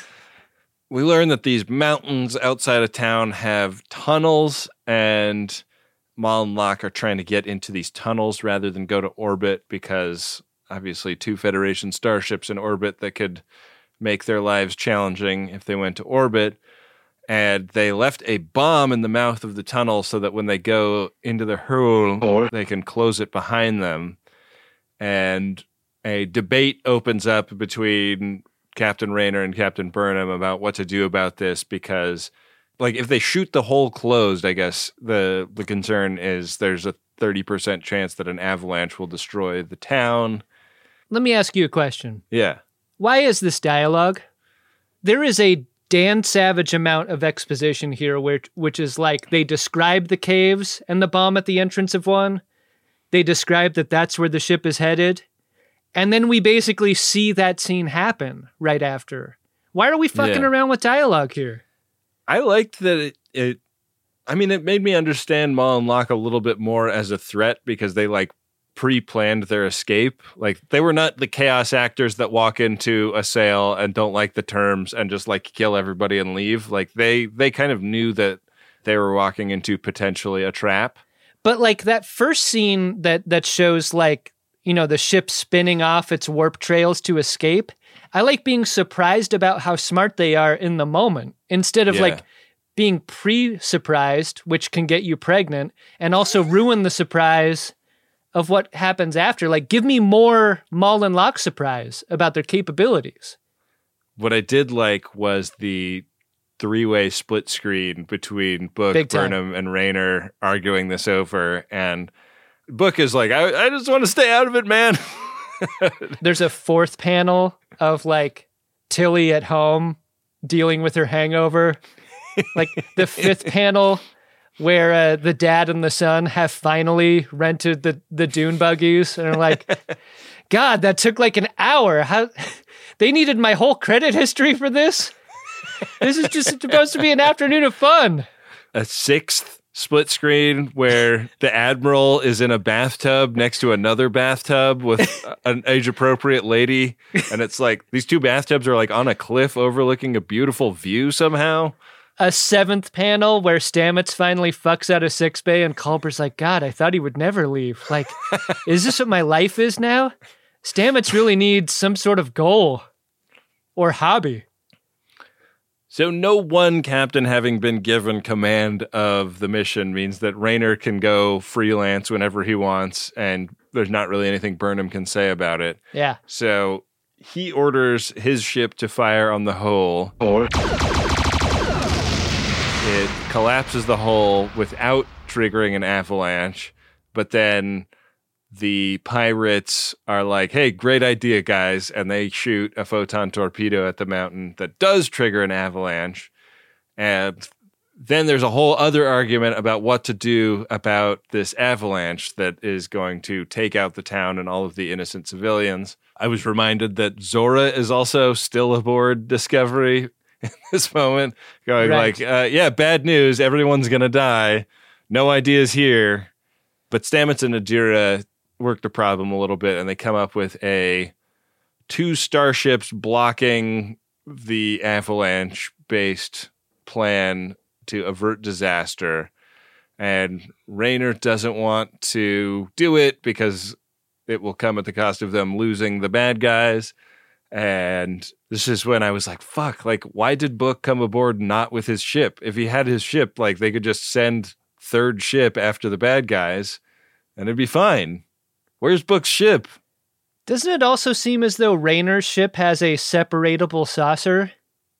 We learn that these mountains outside of town have tunnels, and Mal and Locke are trying to get into these tunnels rather than go to orbit because obviously two Federation starships in orbit that could make their lives challenging if they went to orbit. And they left a bomb in the mouth of the tunnel so that when they go into the hole, they can close it behind them. And a debate opens up between Captain Raynor and Captain Burnham about what to do about this because, like, if they shoot the hole closed, I guess the the concern is there's a thirty percent chance that an avalanche will destroy the town. Let me ask you a question. Yeah. Why is this dialogue? There is a Dan Savage amount of exposition here, which, which is like they describe the caves and the bomb at the entrance of one, they describe that that's where the ship is headed. And then we basically see that scene happen right after. Why are we fucking Yeah. around with dialogue here? I liked that it, it, I mean, it made me understand Maul and Locke a little bit more as a threat because they like pre-planned their escape. Like they were not the chaos actors that walk into a sale and don't like the terms and just like kill everybody and leave. Like they, they kind of knew that they were walking into potentially a trap. But like that first scene that that shows like, you know, the ship spinning off its warp trails to escape. I like being surprised about how smart they are in the moment instead of Yeah. like being pre-surprised, which can get you pregnant and also ruin the surprise of what happens after. Like, give me more Maul and Locke surprise about their capabilities. What I did like was the three-way split screen between Book, Big time. Burnham, and Rayner arguing this over. And Book is like, I, I just want to stay out of it, man. There's a fourth panel of like Tilly at home dealing with her hangover. Like the fifth panel where uh, the dad and the son have finally rented the, the dune buggies and are like, God, that took like an hour. How they needed my whole credit history for this? This is just supposed to be an afternoon of fun. A sixth split screen where the Admiral is in a bathtub next to another bathtub with an age-appropriate lady. And it's like, these two bathtubs are like on a cliff overlooking a beautiful view somehow. A seventh panel where Stamets finally fucks out of sickbay and Culber's like, God, I thought he would never leave. Like, is this what my life is now? Stamets really needs some sort of goal or hobby. So no one captain having been given command of the mission means that Rayner can go freelance whenever he wants, and there's not really anything Burnham can say about it. Yeah. So he orders his ship to fire on the hull. It collapses the hull without triggering an avalanche, but then the pirates are like, hey, great idea, guys, and they shoot a photon torpedo at the mountain that does trigger an avalanche. And then there's a whole other argument about what to do about this avalanche that is going to take out the town and all of the innocent civilians. I was reminded that Zora is also still aboard Discovery in this moment, going Right. like, uh, yeah, bad news, everyone's going to die. No ideas here. But Stamets and Adira work the problem a little bit, and they come up with a two starships blocking the avalanche-based plan to avert disaster. And Rayner doesn't want to do it because it will come at the cost of them losing the bad guys. And this is when I was like, fuck, like, why did Book come aboard not with his ship? If he had his ship, like, they could just send third ship after the bad guys, and it'd be fine. Where's Book's ship? Doesn't it also seem as though Rayner's ship has a separatable saucer?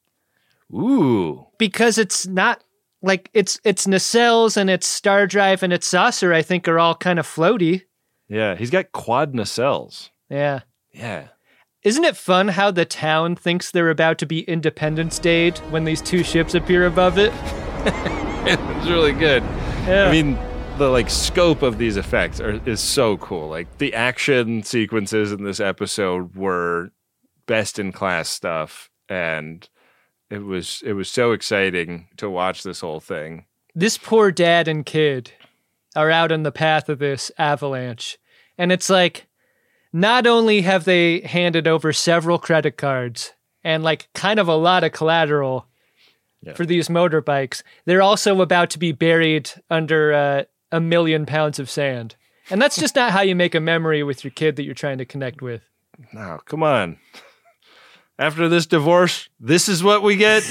Ooh. Because it's not, like, it's it's nacelles and its star drive and its saucer, I think, are all kind of floaty. Yeah, he's got quad nacelles. Yeah. Yeah. Isn't it fun how the town thinks they're about to be Independence Day'd when these two ships appear above it? It's really good. Yeah. I mean, the like scope of these effects are, is so cool. Like the action sequences in this episode were best in class stuff, and it was it was so exciting to watch this whole thing. This poor dad and kid are out in the path of this avalanche, and it's like, not only have they handed over several credit cards and like kind of a lot of collateral yeah. for these motorbikes, they're also about to be buried under uh, a million pounds of sand. And that's just not how you make a memory with your kid that you're trying to connect with. No, come on. After this divorce, this is what we get?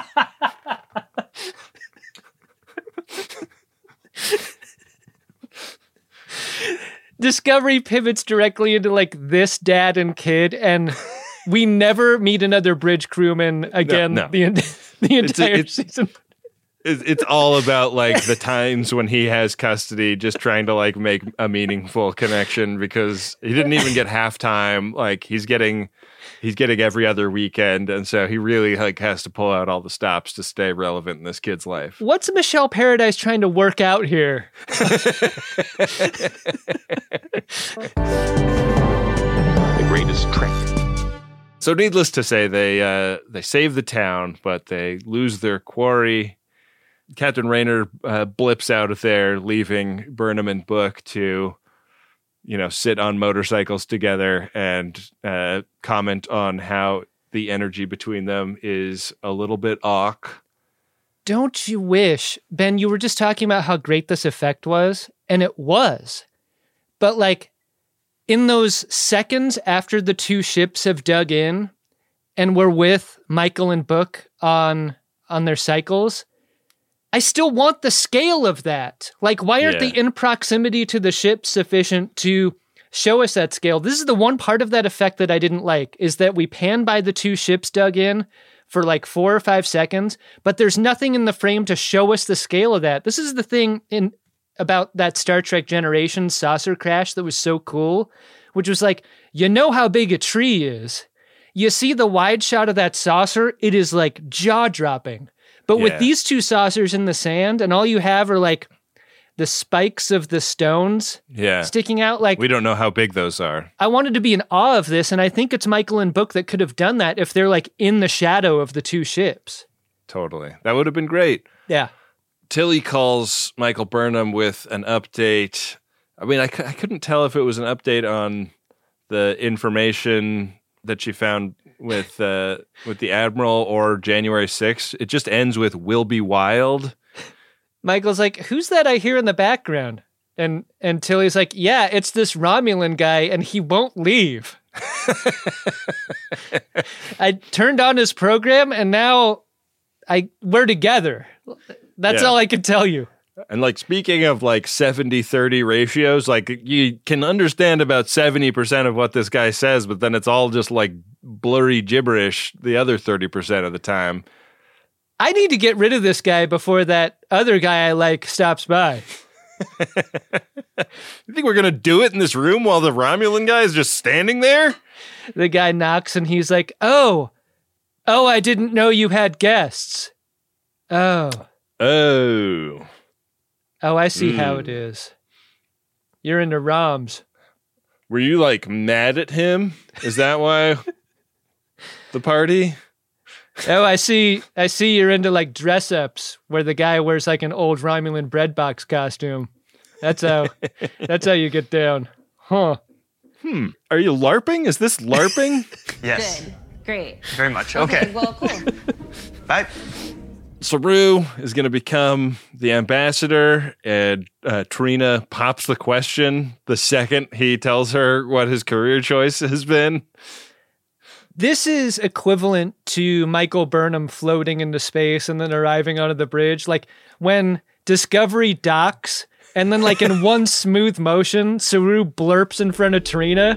Discovery pivots directly into like this dad and kid, and we never meet another bridge crewman again No, no. the, en- the It's a- entire it's- season. It's it's all about like the times when he has custody, just trying to like make a meaningful connection because he didn't even get halftime. Like he's getting he's getting every other weekend, and so he really like has to pull out all the stops to stay relevant in this kid's life. What's Michelle Paradise trying to work out here? The greatest trick. So needless to say, they uh, they save the town, but they lose their quarry. Captain Raynor uh, blips out of there, leaving Burnham and Book to, you know, sit on motorcycles together and uh, comment on how the energy between them is a little bit awk. Don't you wish, Ben, you were just talking about how great this effect was, and it was. But like, in those seconds after the two ships have dug in and we're with Michael and Book on on their cycles, I still want the scale of that. Like, why aren't Yeah. they in proximity to the ship sufficient to show us that scale? This is the one part of that effect that I didn't like, is that we pan by the two ships dug in for like four or five seconds, but there's nothing in the frame to show us the scale of that. This is the thing in about that Star Trek Generations saucer crash that was so cool, which was like, you know how big a tree is. You see the wide shot of that saucer, it is like jaw-dropping. But Yeah. with these two saucers in the sand, and all you have are like the spikes of the stones Yeah. sticking out, like, We don't know how big those are. I wanted to be in awe of this, and I think it's Michael and Book that could have done that if they're like in the shadow of the two ships. Totally. That would have been great. Yeah. Tilly calls Michael Burnham with an update. I mean, I, c- I couldn't tell if it was an update on the information that she found with uh, with the Admiral or January sixth. It just ends with "will be wild." Michael's like, who's that I hear in the background? And and Tilly's like, yeah, it's this Romulan guy, and he won't leave. I turned on his program, and now I we're together. That's Yeah. all I can tell you. And like speaking of like seventy thirty ratios, like you can understand about seventy percent of what this guy says, but then it's all just like blurry gibberish the other thirty percent of the time. I need to get rid of this guy before that other guy I like stops by. You think we're going to do it in this room while the Romulan guy is just standing there? The guy knocks and he's like, oh, oh, I didn't know you had guests. Oh. Oh. Oh, I see how Mm. it is. You're into ROMs. Were you like mad at him? Is that why the party? Oh, I see. I see you're into like dress ups where the guy wears like an old Romulan bread box costume. That's how. That's how you get down, huh? Hmm. Are you LARPing? Is this LARPing? Yes. Good. Great. Very much. Okay. Well, cool. Bye. Saru is going to become the ambassador, and uh, Trina pops the question the second he tells her what his career choice has been. This is equivalent to Michael Burnham floating into space and then arriving onto the bridge. Like when Discovery docks and then like in one smooth motion, Saru blurps in front of Trina.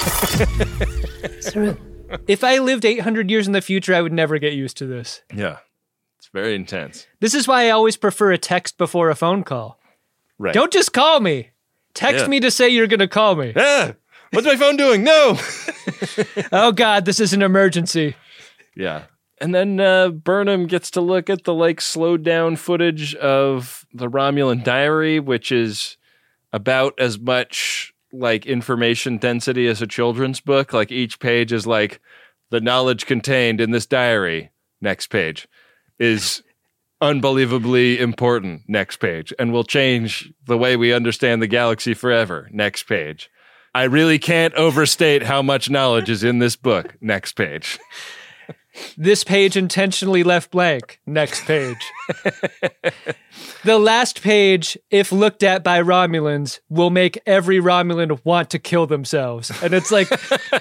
Saru. If I lived eight hundred years in the future, I would never get used to this. Yeah. It's very intense. This is why I always prefer a text before a phone call. Right. Don't just call me. Text Yeah. me to say you're going to call me. Ah, what's my phone doing? No. Oh, God, this is an emergency. Yeah. And then uh, Burnham gets to look at the like slowed down footage of the Romulan diary, which is about as much like information density as a children's book. Like each page is like the knowledge contained in this diary. Next page is unbelievably important. Next page. And will change the way we understand the galaxy forever. Next page. I really can't overstate how much knowledge is in this book. Next page. This page intentionally left blank. Next page. The last page, if looked at by Romulans, will make every Romulan want to kill themselves. And it's like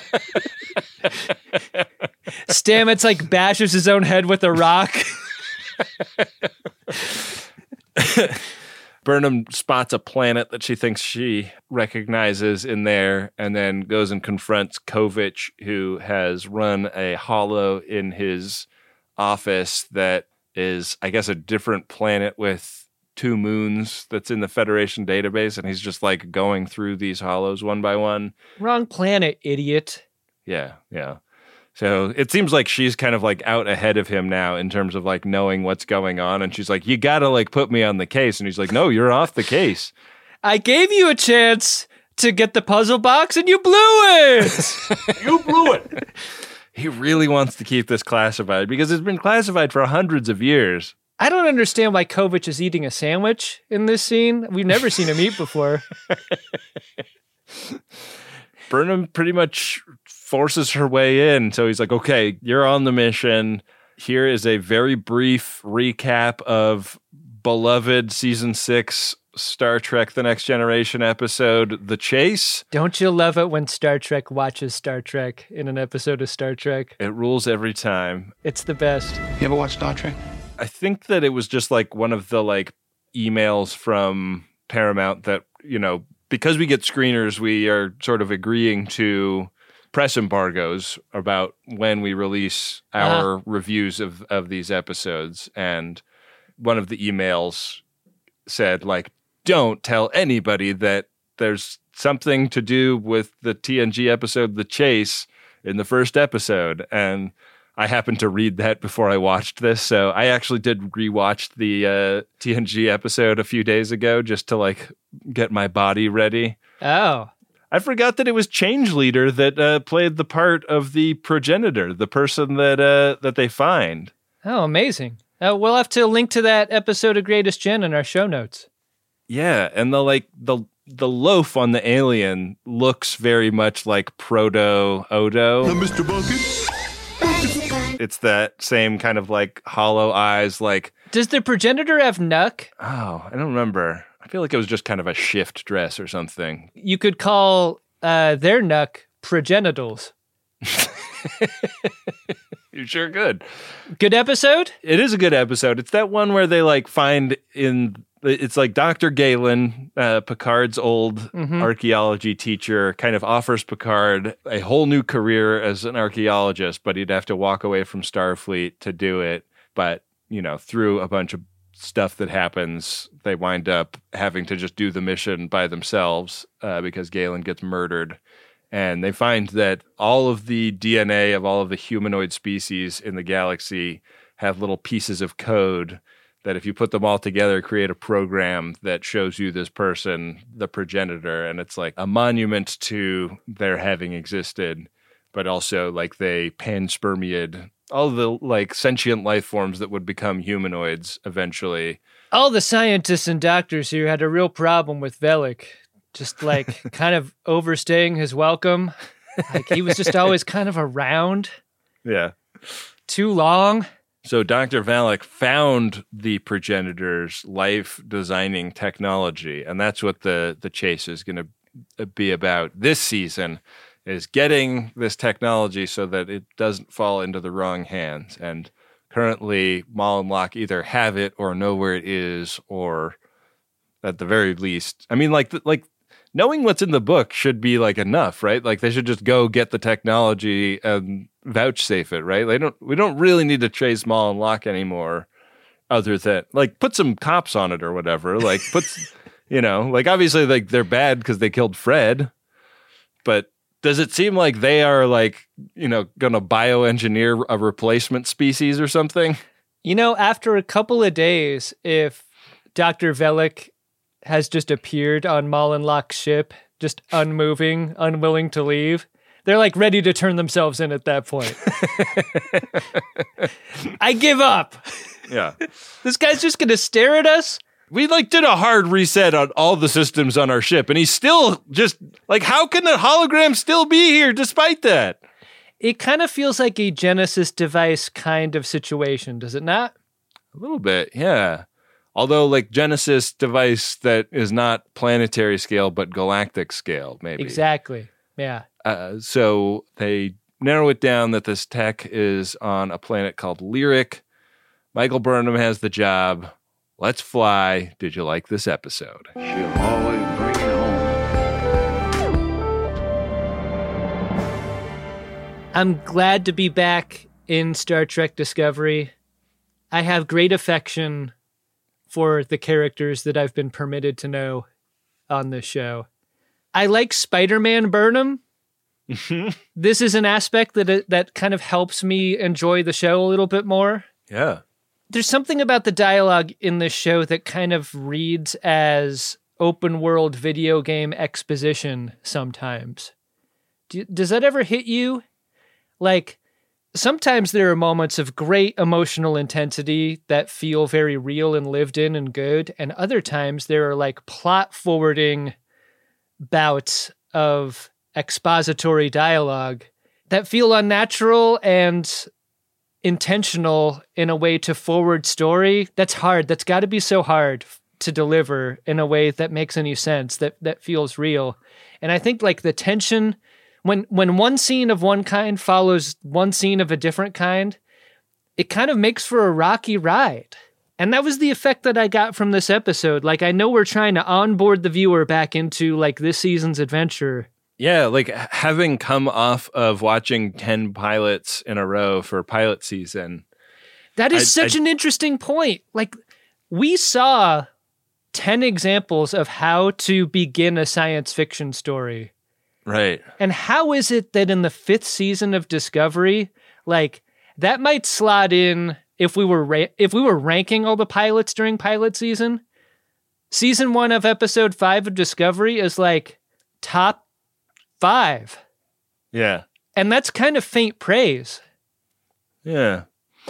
Stamets like bashes his own head with a rock. Burnham spots a planet that she thinks she recognizes in there and then goes and confronts Kovich, who has run a holo in his office that is, I guess, a different planet with two moons that's in the Federation database. And he's just like going through these holos one by one. Wrong planet, idiot. Yeah, yeah. So it seems like she's kind of like out ahead of him now in terms of like knowing what's going on. And she's like, you got to like put me on the case. And he's like, no, you're off the case. I gave you a chance to get the puzzle box and you blew it. You blew it. He really wants to keep this classified because it's been classified for hundreds of years. I don't understand why Kovac is eating a sandwich in this scene. We've never seen him eat before. Burnham pretty much forces her way in. So he's like, okay, you're on the mission. Here is a very brief recap of beloved season six Star Trek The Next Generation episode, The Chase. Don't you love it when Star Trek watches Star Trek in an episode of Star Trek? It rules every time. It's the best. You ever watch Star Trek? I think that it was just like one of the like emails from Paramount that, you know, because we get screeners, we are sort of agreeing to press embargoes about when we release our uh-huh. reviews of, of these episodes. And one of the emails said, like, don't tell anybody that there's something to do with the T N G episode, The Chase, in the first episode. And I happened to read that before I watched this. So I actually did rewatch the uh, T N G episode a few days ago just to like get my body ready. Oh. I forgot that it was Change Leader that uh, played the part of the progenitor, the person that uh, that they find. Oh, amazing. Uh, we'll have to link to that episode of Greatest Gen in our show notes. Yeah, and the like the the loaf on the alien looks very much like Proto Odo. Uh, Mister Bucket? It's that same kind of like hollow eyes, like. Does the progenitor have Nuck? Oh, I don't remember. I feel like it was just kind of a shift dress or something. You could call uh, their Nuck progenitals. You sure could. Good episode? It is a good episode. It's that one where they like find in, it's like Doctor Galen, uh, Picard's old mm-hmm. archaeology teacher, kind of offers Picard a whole new career as an archaeologist, but he'd have to walk away from Starfleet to do it. But, you know, through a bunch of stuff that happens, they wind up having to just do the mission by themselves uh, because Galen gets murdered. And they find that all of the D N A of all of the humanoid species in the galaxy have little pieces of code that if you put them all together, create a program that shows you this person, the progenitor. And it's like a monument to their having existed, but also like they panspermied all the like sentient life forms that would become humanoids eventually. All the scientists and doctors here had a real problem with Velik. Just like kind of overstaying his welcome. Like he was just always kind of around. Yeah. Too long. So Doctor Valek found the progenitor's life designing technology, and that's what the, the chase is going to be about this season, is getting this technology so that it doesn't fall into the wrong hands. And currently, Mal and Locke either have it or know where it is, or at the very least, I mean, like, like knowing what's in the book should be like enough, right? Like they should just go get the technology and vouchsafe it, right? They don't. We don't really need to chase Mal and Locke anymore, other than like put some cops on it or whatever. Like put, you know, like obviously like they're bad because they killed Fred, but does it seem like they are like, you know, going to bioengineer a replacement species or something? You know, after a couple of days, if Doctor Velik has just appeared on Mal and Locke's ship, just unmoving, unwilling to leave, they're like ready to turn themselves in at that point. I give up. Yeah. This guy's just going to stare at us. We like did a hard reset on all the systems on our ship, and he's still just like, how can a hologram still be here despite that? It kind of feels like a Genesis device kind of situation, does it not? A little bit, yeah. Although, like, Genesis device that is not planetary scale, but galactic scale, maybe. Exactly, yeah. Uh, so they narrow it down that this tech is on a planet called Lyric. Michael Burnham has the job. Let's fly. Did you like this episode? She'll always bring it home. I'm glad to be back in Star Trek Discovery. I have great affection for the characters that I've been permitted to know on this show. I like Spider-Man Burnham. this is an aspect that it, that kind of helps me enjoy the show a little bit more. Yeah. There's something about the dialogue in this show that kind of reads as open world video game exposition sometimes. Do, does that ever hit you? Like, sometimes there are moments of great emotional intensity that feel very real and lived in and good, and other times there are like plot forwarding bouts of expository dialogue that feel unnatural and intentional in a way to forward story. That's hard. That's got to be so hard to deliver in a way that makes any sense, that that feels real. And I think like the tension when when one scene of one kind follows one scene of a different kind, it kind of makes for a rocky ride. And that was the effect that I got from this episode. Like, I know we're trying to onboard the viewer back into like this season's adventure. Yeah, like having come off of watching ten pilots in a row for pilot season. That is I, such I, an interesting point. Like, we saw ten examples of how to begin a science fiction story. Right. And how is it that in the fifth season of Discovery, like, that might slot in if we were ra- if we were ranking all the pilots during pilot season? Season one of episode five of Discovery is like top five. Yeah. And that's kind of faint praise. Yeah.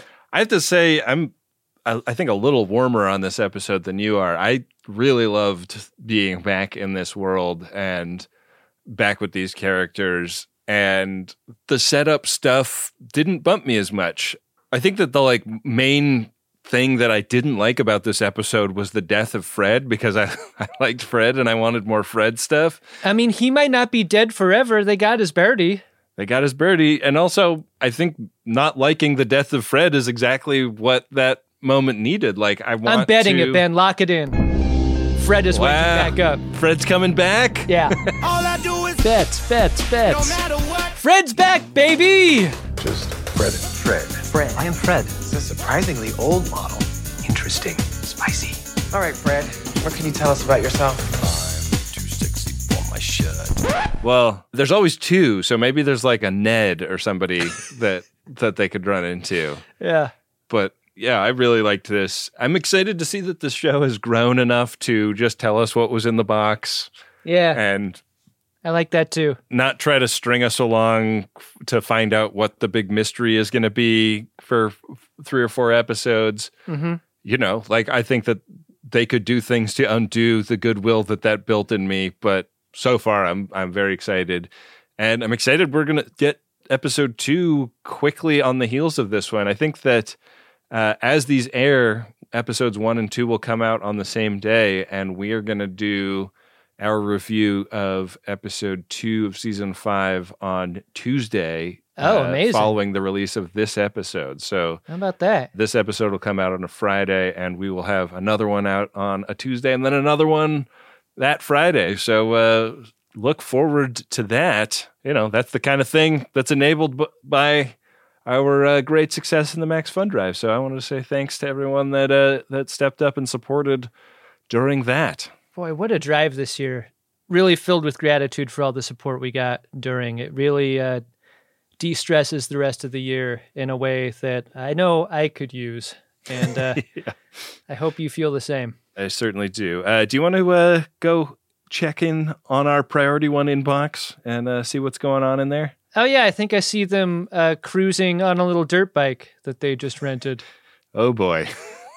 I have to say, I'm, I, I think, a little warmer on this episode than you are. I really loved being back in this world and back with these characters. And the setup stuff didn't bump me as much. I think that the like main thing that I didn't like about this episode was the death of Fred, because I, I liked Fred and I wanted more Fred stuff. I mean, he might not be dead forever. They got his birdie. They got his birdie. And also, I think not liking the death of Fred is exactly what that moment needed. Like, I want I'm betting to... it, Ben. Lock it in. Fred is wow. waking back up. Fred's coming back? Yeah. All I do is bets, bets, bets. No matter what. Fred's back, baby! Just Fred. Fred. Fred. I am Fred. It's a surprisingly old model. Interesting. Spicy. All right, Fred. What can you tell us about yourself? I'm too sexy for my shirt. Well, there's always two, so maybe there's like a Ned or somebody that that they could run into. Yeah. But yeah, I really liked this. I'm excited to see that the show has grown enough to just tell us what was in the box. Yeah. And I like that too. Not try to string us along to find out what the big mystery is going to be for three or four episodes. Mm-hmm. You know, like, I think that they could do things to undo the goodwill that that built in me. But so far, I'm I'm very excited. And I'm excited we're going to get episode two quickly on the heels of this one. I think that uh, as these air, episodes one and two will come out on the same day, and we are going to do our review of episode two of season five on Tuesday. Oh, uh, amazing. Following the release of this episode. So how about that? This episode will come out on a Friday, and we will have another one out on a Tuesday, and then another one that Friday. So uh, look forward to that. You know, that's the kind of thing that's enabled b- by our uh, great success in the Max Fun Drive. So I wanted to say thanks to everyone that uh, that stepped up and supported during that. Boy, what a drive this year. Really filled with gratitude for all the support we got during it. Really uh, de-stresses the rest of the year in a way that I know I could use. And uh, yeah. I hope you feel the same. I certainly do. Uh, do you want to uh, go check in on our Priority One inbox and uh, see what's going on in there? Oh, yeah. I think I see them uh, cruising on a little dirt bike that they just rented. Oh, boy.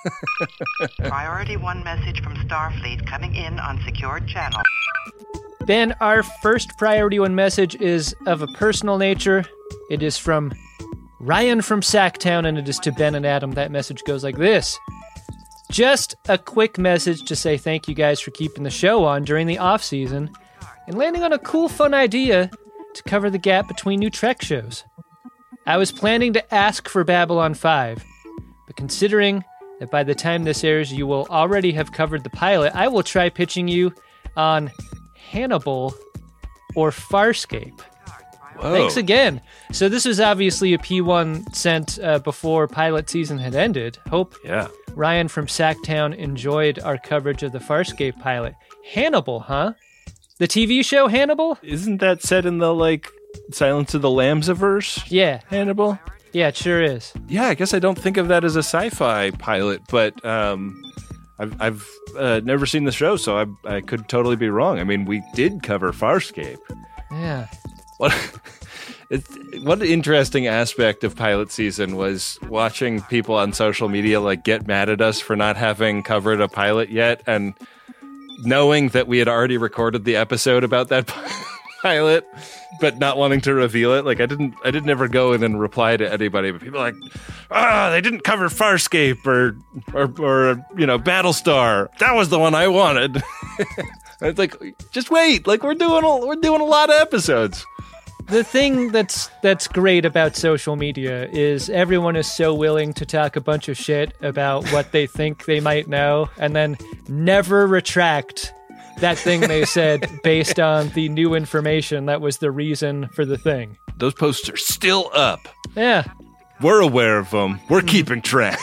Priority one message from Starfleet coming in on secured channel. Ben, our first Priority One message is of a personal nature. It is from Ryan from Sacktown, and it is to Ben and Adam. That message goes like this. Just a quick message to say thank you guys for keeping the show on during the off-season and landing on a cool, fun idea to cover the gap between new Trek shows. I was planning to ask for Babylon five, but considering that by the time this airs, you will already have covered the pilot, I will try pitching you on Hannibal or Farscape. Whoa. Thanks again. So this was obviously a P one sent uh, before pilot season had ended. Hope yeah. Ryan from Sacktown enjoyed our coverage of the Farscape pilot. Hannibal, huh? The T V show Hannibal? Isn't that set in the, like, Silence of the Lambs-averse? Yeah. Hannibal? Yeah, it sure is. Yeah, I guess I don't think of that as a sci-fi pilot, but um, I've, I've uh, never seen the show, so I, I could totally be wrong. I mean, we did cover Farscape. Yeah. What, it's, one interesting aspect of pilot season was watching people on social media like get mad at us for not having covered a pilot yet, and knowing that we had already recorded the episode about that pilot, but not wanting to reveal it. Like I didn't, I didn't ever go in and reply to anybody, but people are like, ah, oh, they didn't cover Farscape or, or, or, you know, Battlestar. That was the one I wanted. It's like, just wait. Like we're doing, a, we're doing a lot of episodes. The thing that's that's great about social media is everyone is so willing to talk a bunch of shit about what they think they might know and then never retract that thing they said based on the new information that was the reason for the thing. Those posts are still up. Yeah. We're aware of them. We're keeping track.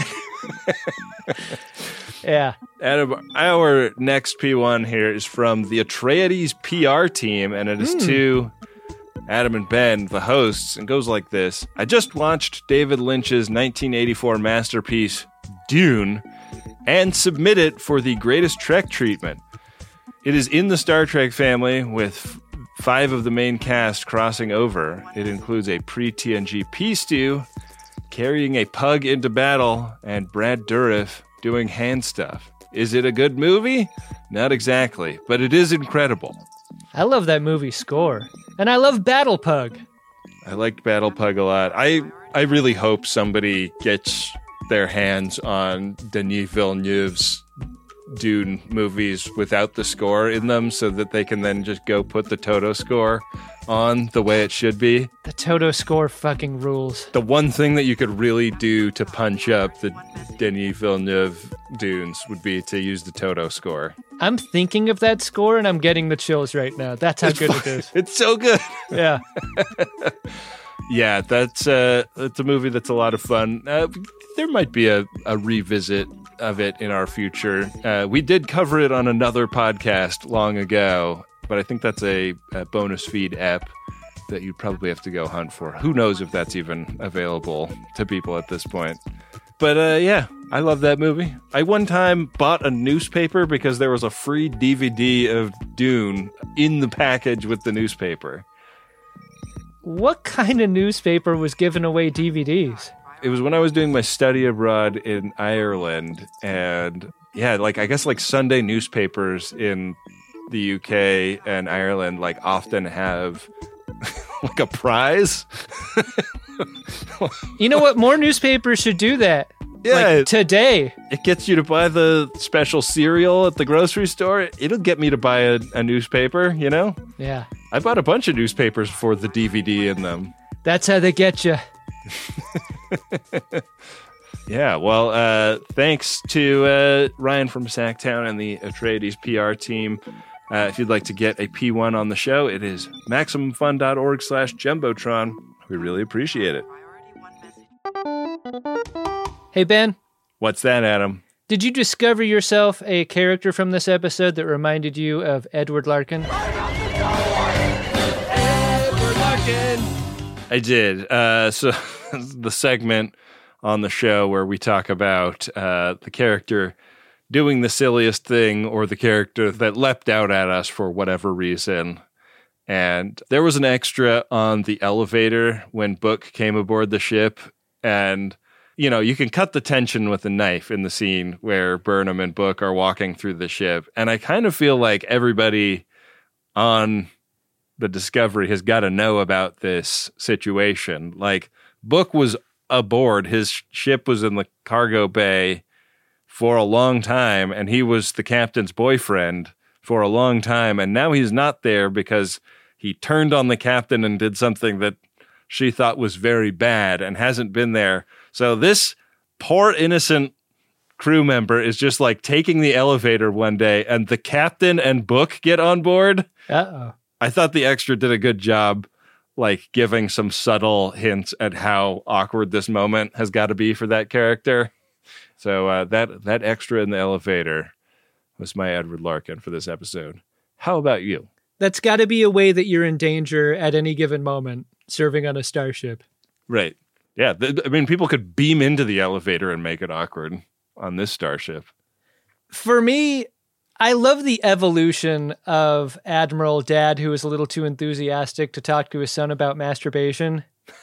Yeah. Adam, our next P one here is from the Atreides P R team, and it is mm. to Adam and Ben, the hosts, and goes like this. I just watched David Lynch's nineteen eighty-four masterpiece, Dune, and submit it for the Greatest Trek treatment. It is in the Star Trek family, with f- five of the main cast crossing over. It includes a pre-T N G P stew, carrying a pug into battle, and Brad Dourif doing hand stuff. Is it a good movie? Not exactly, but it is incredible. I love that movie score. And I love Battle Pug. I liked Battle Pug a lot. I, I really hope somebody gets their hands on Denis Villeneuve's Dune movies without the score in them so that they can then just go put the Toto score on the way it should be. The Toto score fucking rules. The one thing that you could really do to punch up the Denis Villeneuve Dunes would be to use the Toto score. I'm thinking of that score and I'm getting the chills right now. That's how it's good fun. It is. It's so good. Yeah. Yeah, that's uh, that's a movie that's a lot of fun. Uh, there might be a, a revisit of it in our future. Uh, we did cover it on another podcast long ago, but I think that's a, a bonus feed app that you probably have to go hunt for. Who knows if that's even available to people at this point. But uh, yeah, I love that movie. I one time bought a newspaper because there was a free D V D of Dune in the package with the newspaper. What kind of newspaper was giving away D V Ds? It was when I was doing my study abroad in Ireland, and yeah, like I guess like Sunday newspapers in the U K and Ireland like often have like a prize. You know what? More newspapers should do that. Yeah, like today. It gets you to buy the special cereal at the grocery store. It'll get me to buy a, a newspaper, you know? Yeah. I bought a bunch of newspapers for the D V D in them. That's how they get you. Yeah, well, uh, thanks to uh, Ryan from Sacktown and the Atreides P R team. Uh, if you'd like to get a P one on the show, it is maximumfun.org slash Jumbotron. We really appreciate it. Hey, Ben. What's that, Adam? Did you discover yourself a character from this episode that reminded you of Edward Larkin? Edward Larkin! I did. Uh, so the segment on the show where we talk about uh, the character doing the silliest thing or the character that leapt out at us for whatever reason. And there was an extra on the elevator when Book came aboard the ship. And, you know, you can cut the tension with a knife in the scene where Burnham and Book are walking through the ship. And I kind of feel like everybody on the Discovery has got to know about this situation. Like, Book was aboard. His ship was in the cargo bay for a long time, and he was the captain's boyfriend for a long time. And now he's not there because he turned on the captain and did something that she thought was very bad and hasn't been there. So this poor innocent crew member is just like taking the elevator one day and the captain and Book get on board. Uh-oh. I thought the extra did a good job, like giving some subtle hints at how awkward this moment has got to be for that character. So uh, that that extra in the elevator was my Edward Larkin for this episode. How about you? That's got to be a way that you're in danger at any given moment. serving on a starship. Right. Yeah. Th- I mean, people could beam into the elevator and make it awkward on this starship. For me, I love the evolution of Admiral Dad, who is a little too enthusiastic to talk to his son about masturbation.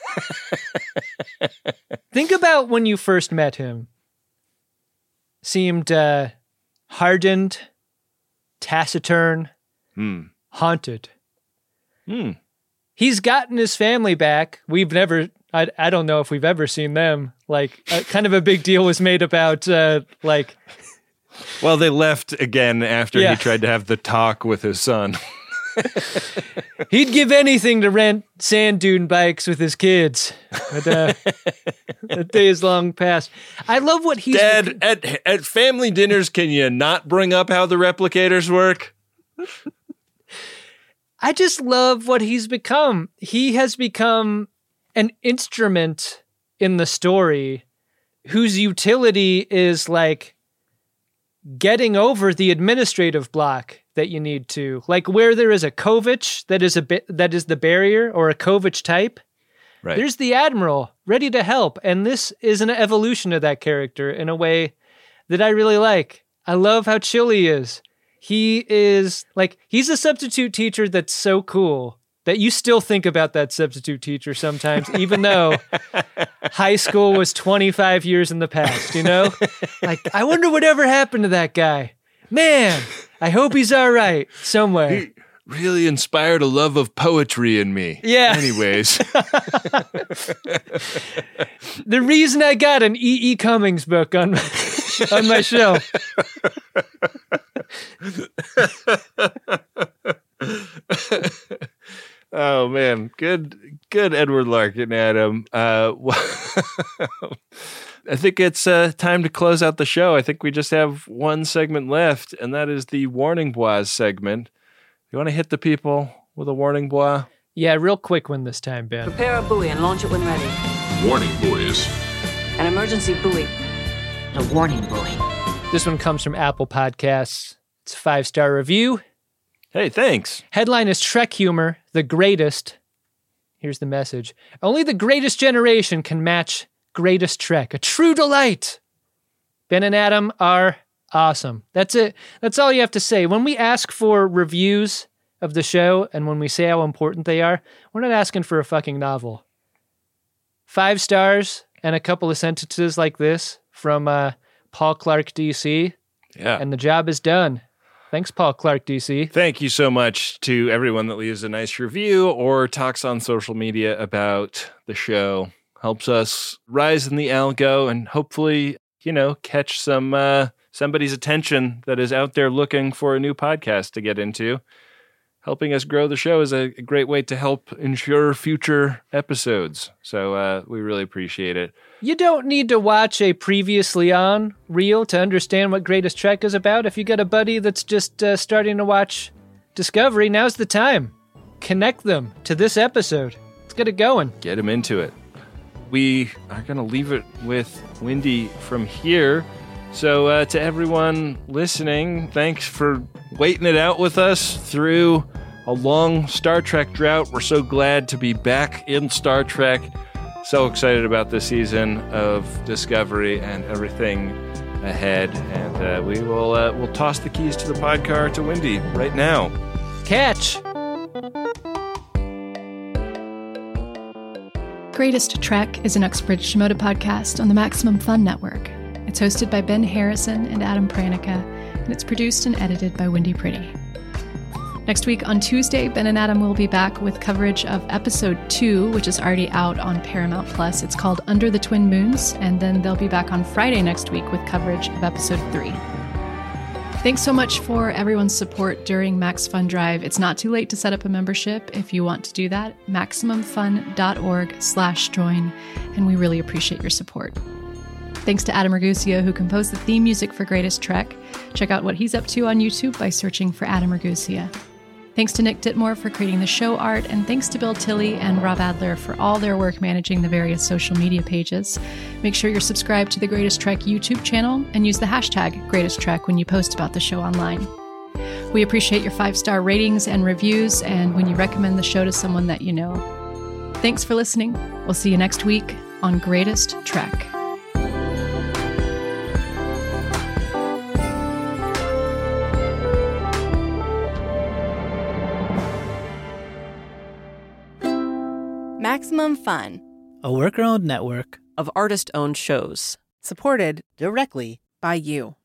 Think about when you first met him. Seemed uh, hardened, taciturn, Hmm. haunted. Hmm. He's gotten his family back. We've never, I, I don't know if we've ever seen them. Like, uh, kind of a big deal was made about, uh, like... Well, they left again after Yeah. he tried to have the talk with his son. He'd give anything to rent sand dune bikes with his kids. But uh, the day is long past. I love what he's... Dad, at, at family dinners, can you not bring up how the replicators work? I just love what he's become. He has become an instrument in the story whose utility is like getting over the administrative block that you need to. Like where there is a Kovich that is a bit that is the barrier, or a Kovich type. Right. There's the Admiral ready to help, and this is an evolution of that character in a way that I really like. I love how chill he is. He is like, he's a substitute teacher that's so cool that you still think about that substitute teacher sometimes, even though high school was twenty-five years in the past, you know? Like, I wonder whatever happened to that guy. Man, I hope he's all right somewhere. He really inspired a love of poetry in me. Yeah. Anyways. The reason I got an E E. Cummings book on my, on my shelf. Oh man, good, good Edward Larkin, Adam. Uh, I think it's uh, time to close out the show. I think we just have one segment left, and that is the Warning Bois segment. You want to hit the people with a warning bois? Yeah, real quick one this time, Ben. Prepare a buoy and launch it when ready. Warning buoys. An emergency buoy. A warning buoy. This one comes from Apple Podcasts. It's a five-star review. Hey, thanks. Headline is Trek humor, the greatest. Here's the message. Only the greatest generation can match greatest Trek. A true delight. Ben and Adam are awesome. That's it. That's all you have to say. When we ask for reviews of the show and when we say how important they are, we're not asking for a fucking novel. Five stars and a couple of sentences like this from uh, Paul Clark, D C. Yeah. And the job is done. Thanks, Paul Clark, D C. Thank you so much to everyone that leaves a nice review or talks on social media about the show. Helps us rise in the algo and hopefully, you know, catch some uh, somebody's attention that is out there looking for a new podcast to get into. Helping us grow the show is a, a great way to help ensure future episodes. So uh, we really appreciate it. You don't need to watch a previously on reel to understand what Greatest Trek is about. If you got a buddy that's just uh, starting to watch Discovery, now's the time. Connect them to this episode. Let's get it going. Get them into it. We are going to leave it with Wendy from here. So uh, to everyone listening, thanks for waiting it out with us through a long Star Trek drought. We're so glad to be back in Star Trek. So excited about this season of Discovery and everything ahead. And uh, we will uh, we'll toss the keys to the pod car to Wendy right now. Catch! Greatest Trek is an Uxbridge Shimoda podcast on the Maximum Fun Network. It's hosted by Ben Harrison and Adam Pranica, and it's produced and edited by Wendy Pretty. Next week on Tuesday, Ben and Adam will be back with coverage of episode two, which is already out on Paramount Plus. It's called Under the Twin Moons, and then they'll be back on Friday next week with coverage of episode three. Thanks so much for everyone's support during Max Fun Drive. It's not too late to set up a membership if you want to do that. MaximumFun.org slash join, and we really appreciate your support. Thanks to Adam Ragusea, who composed the theme music for Greatest Trek. Check out what he's up to on YouTube by searching for Adam Ragusea. Thanks to Nick Ditmore for creating the show art, and thanks to Bill Tilley and Rob Adler for all their work managing the various social media pages. Make sure you're subscribed to the Greatest Trek YouTube channel and use the hashtag Greatest Trek when you post about the show online. We appreciate your five-star ratings and reviews, and when you recommend the show to someone that you know. Thanks for listening. We'll see you next week on Greatest Trek. Maximum Fun, a worker-owned network of artist-owned shows, supported directly by you.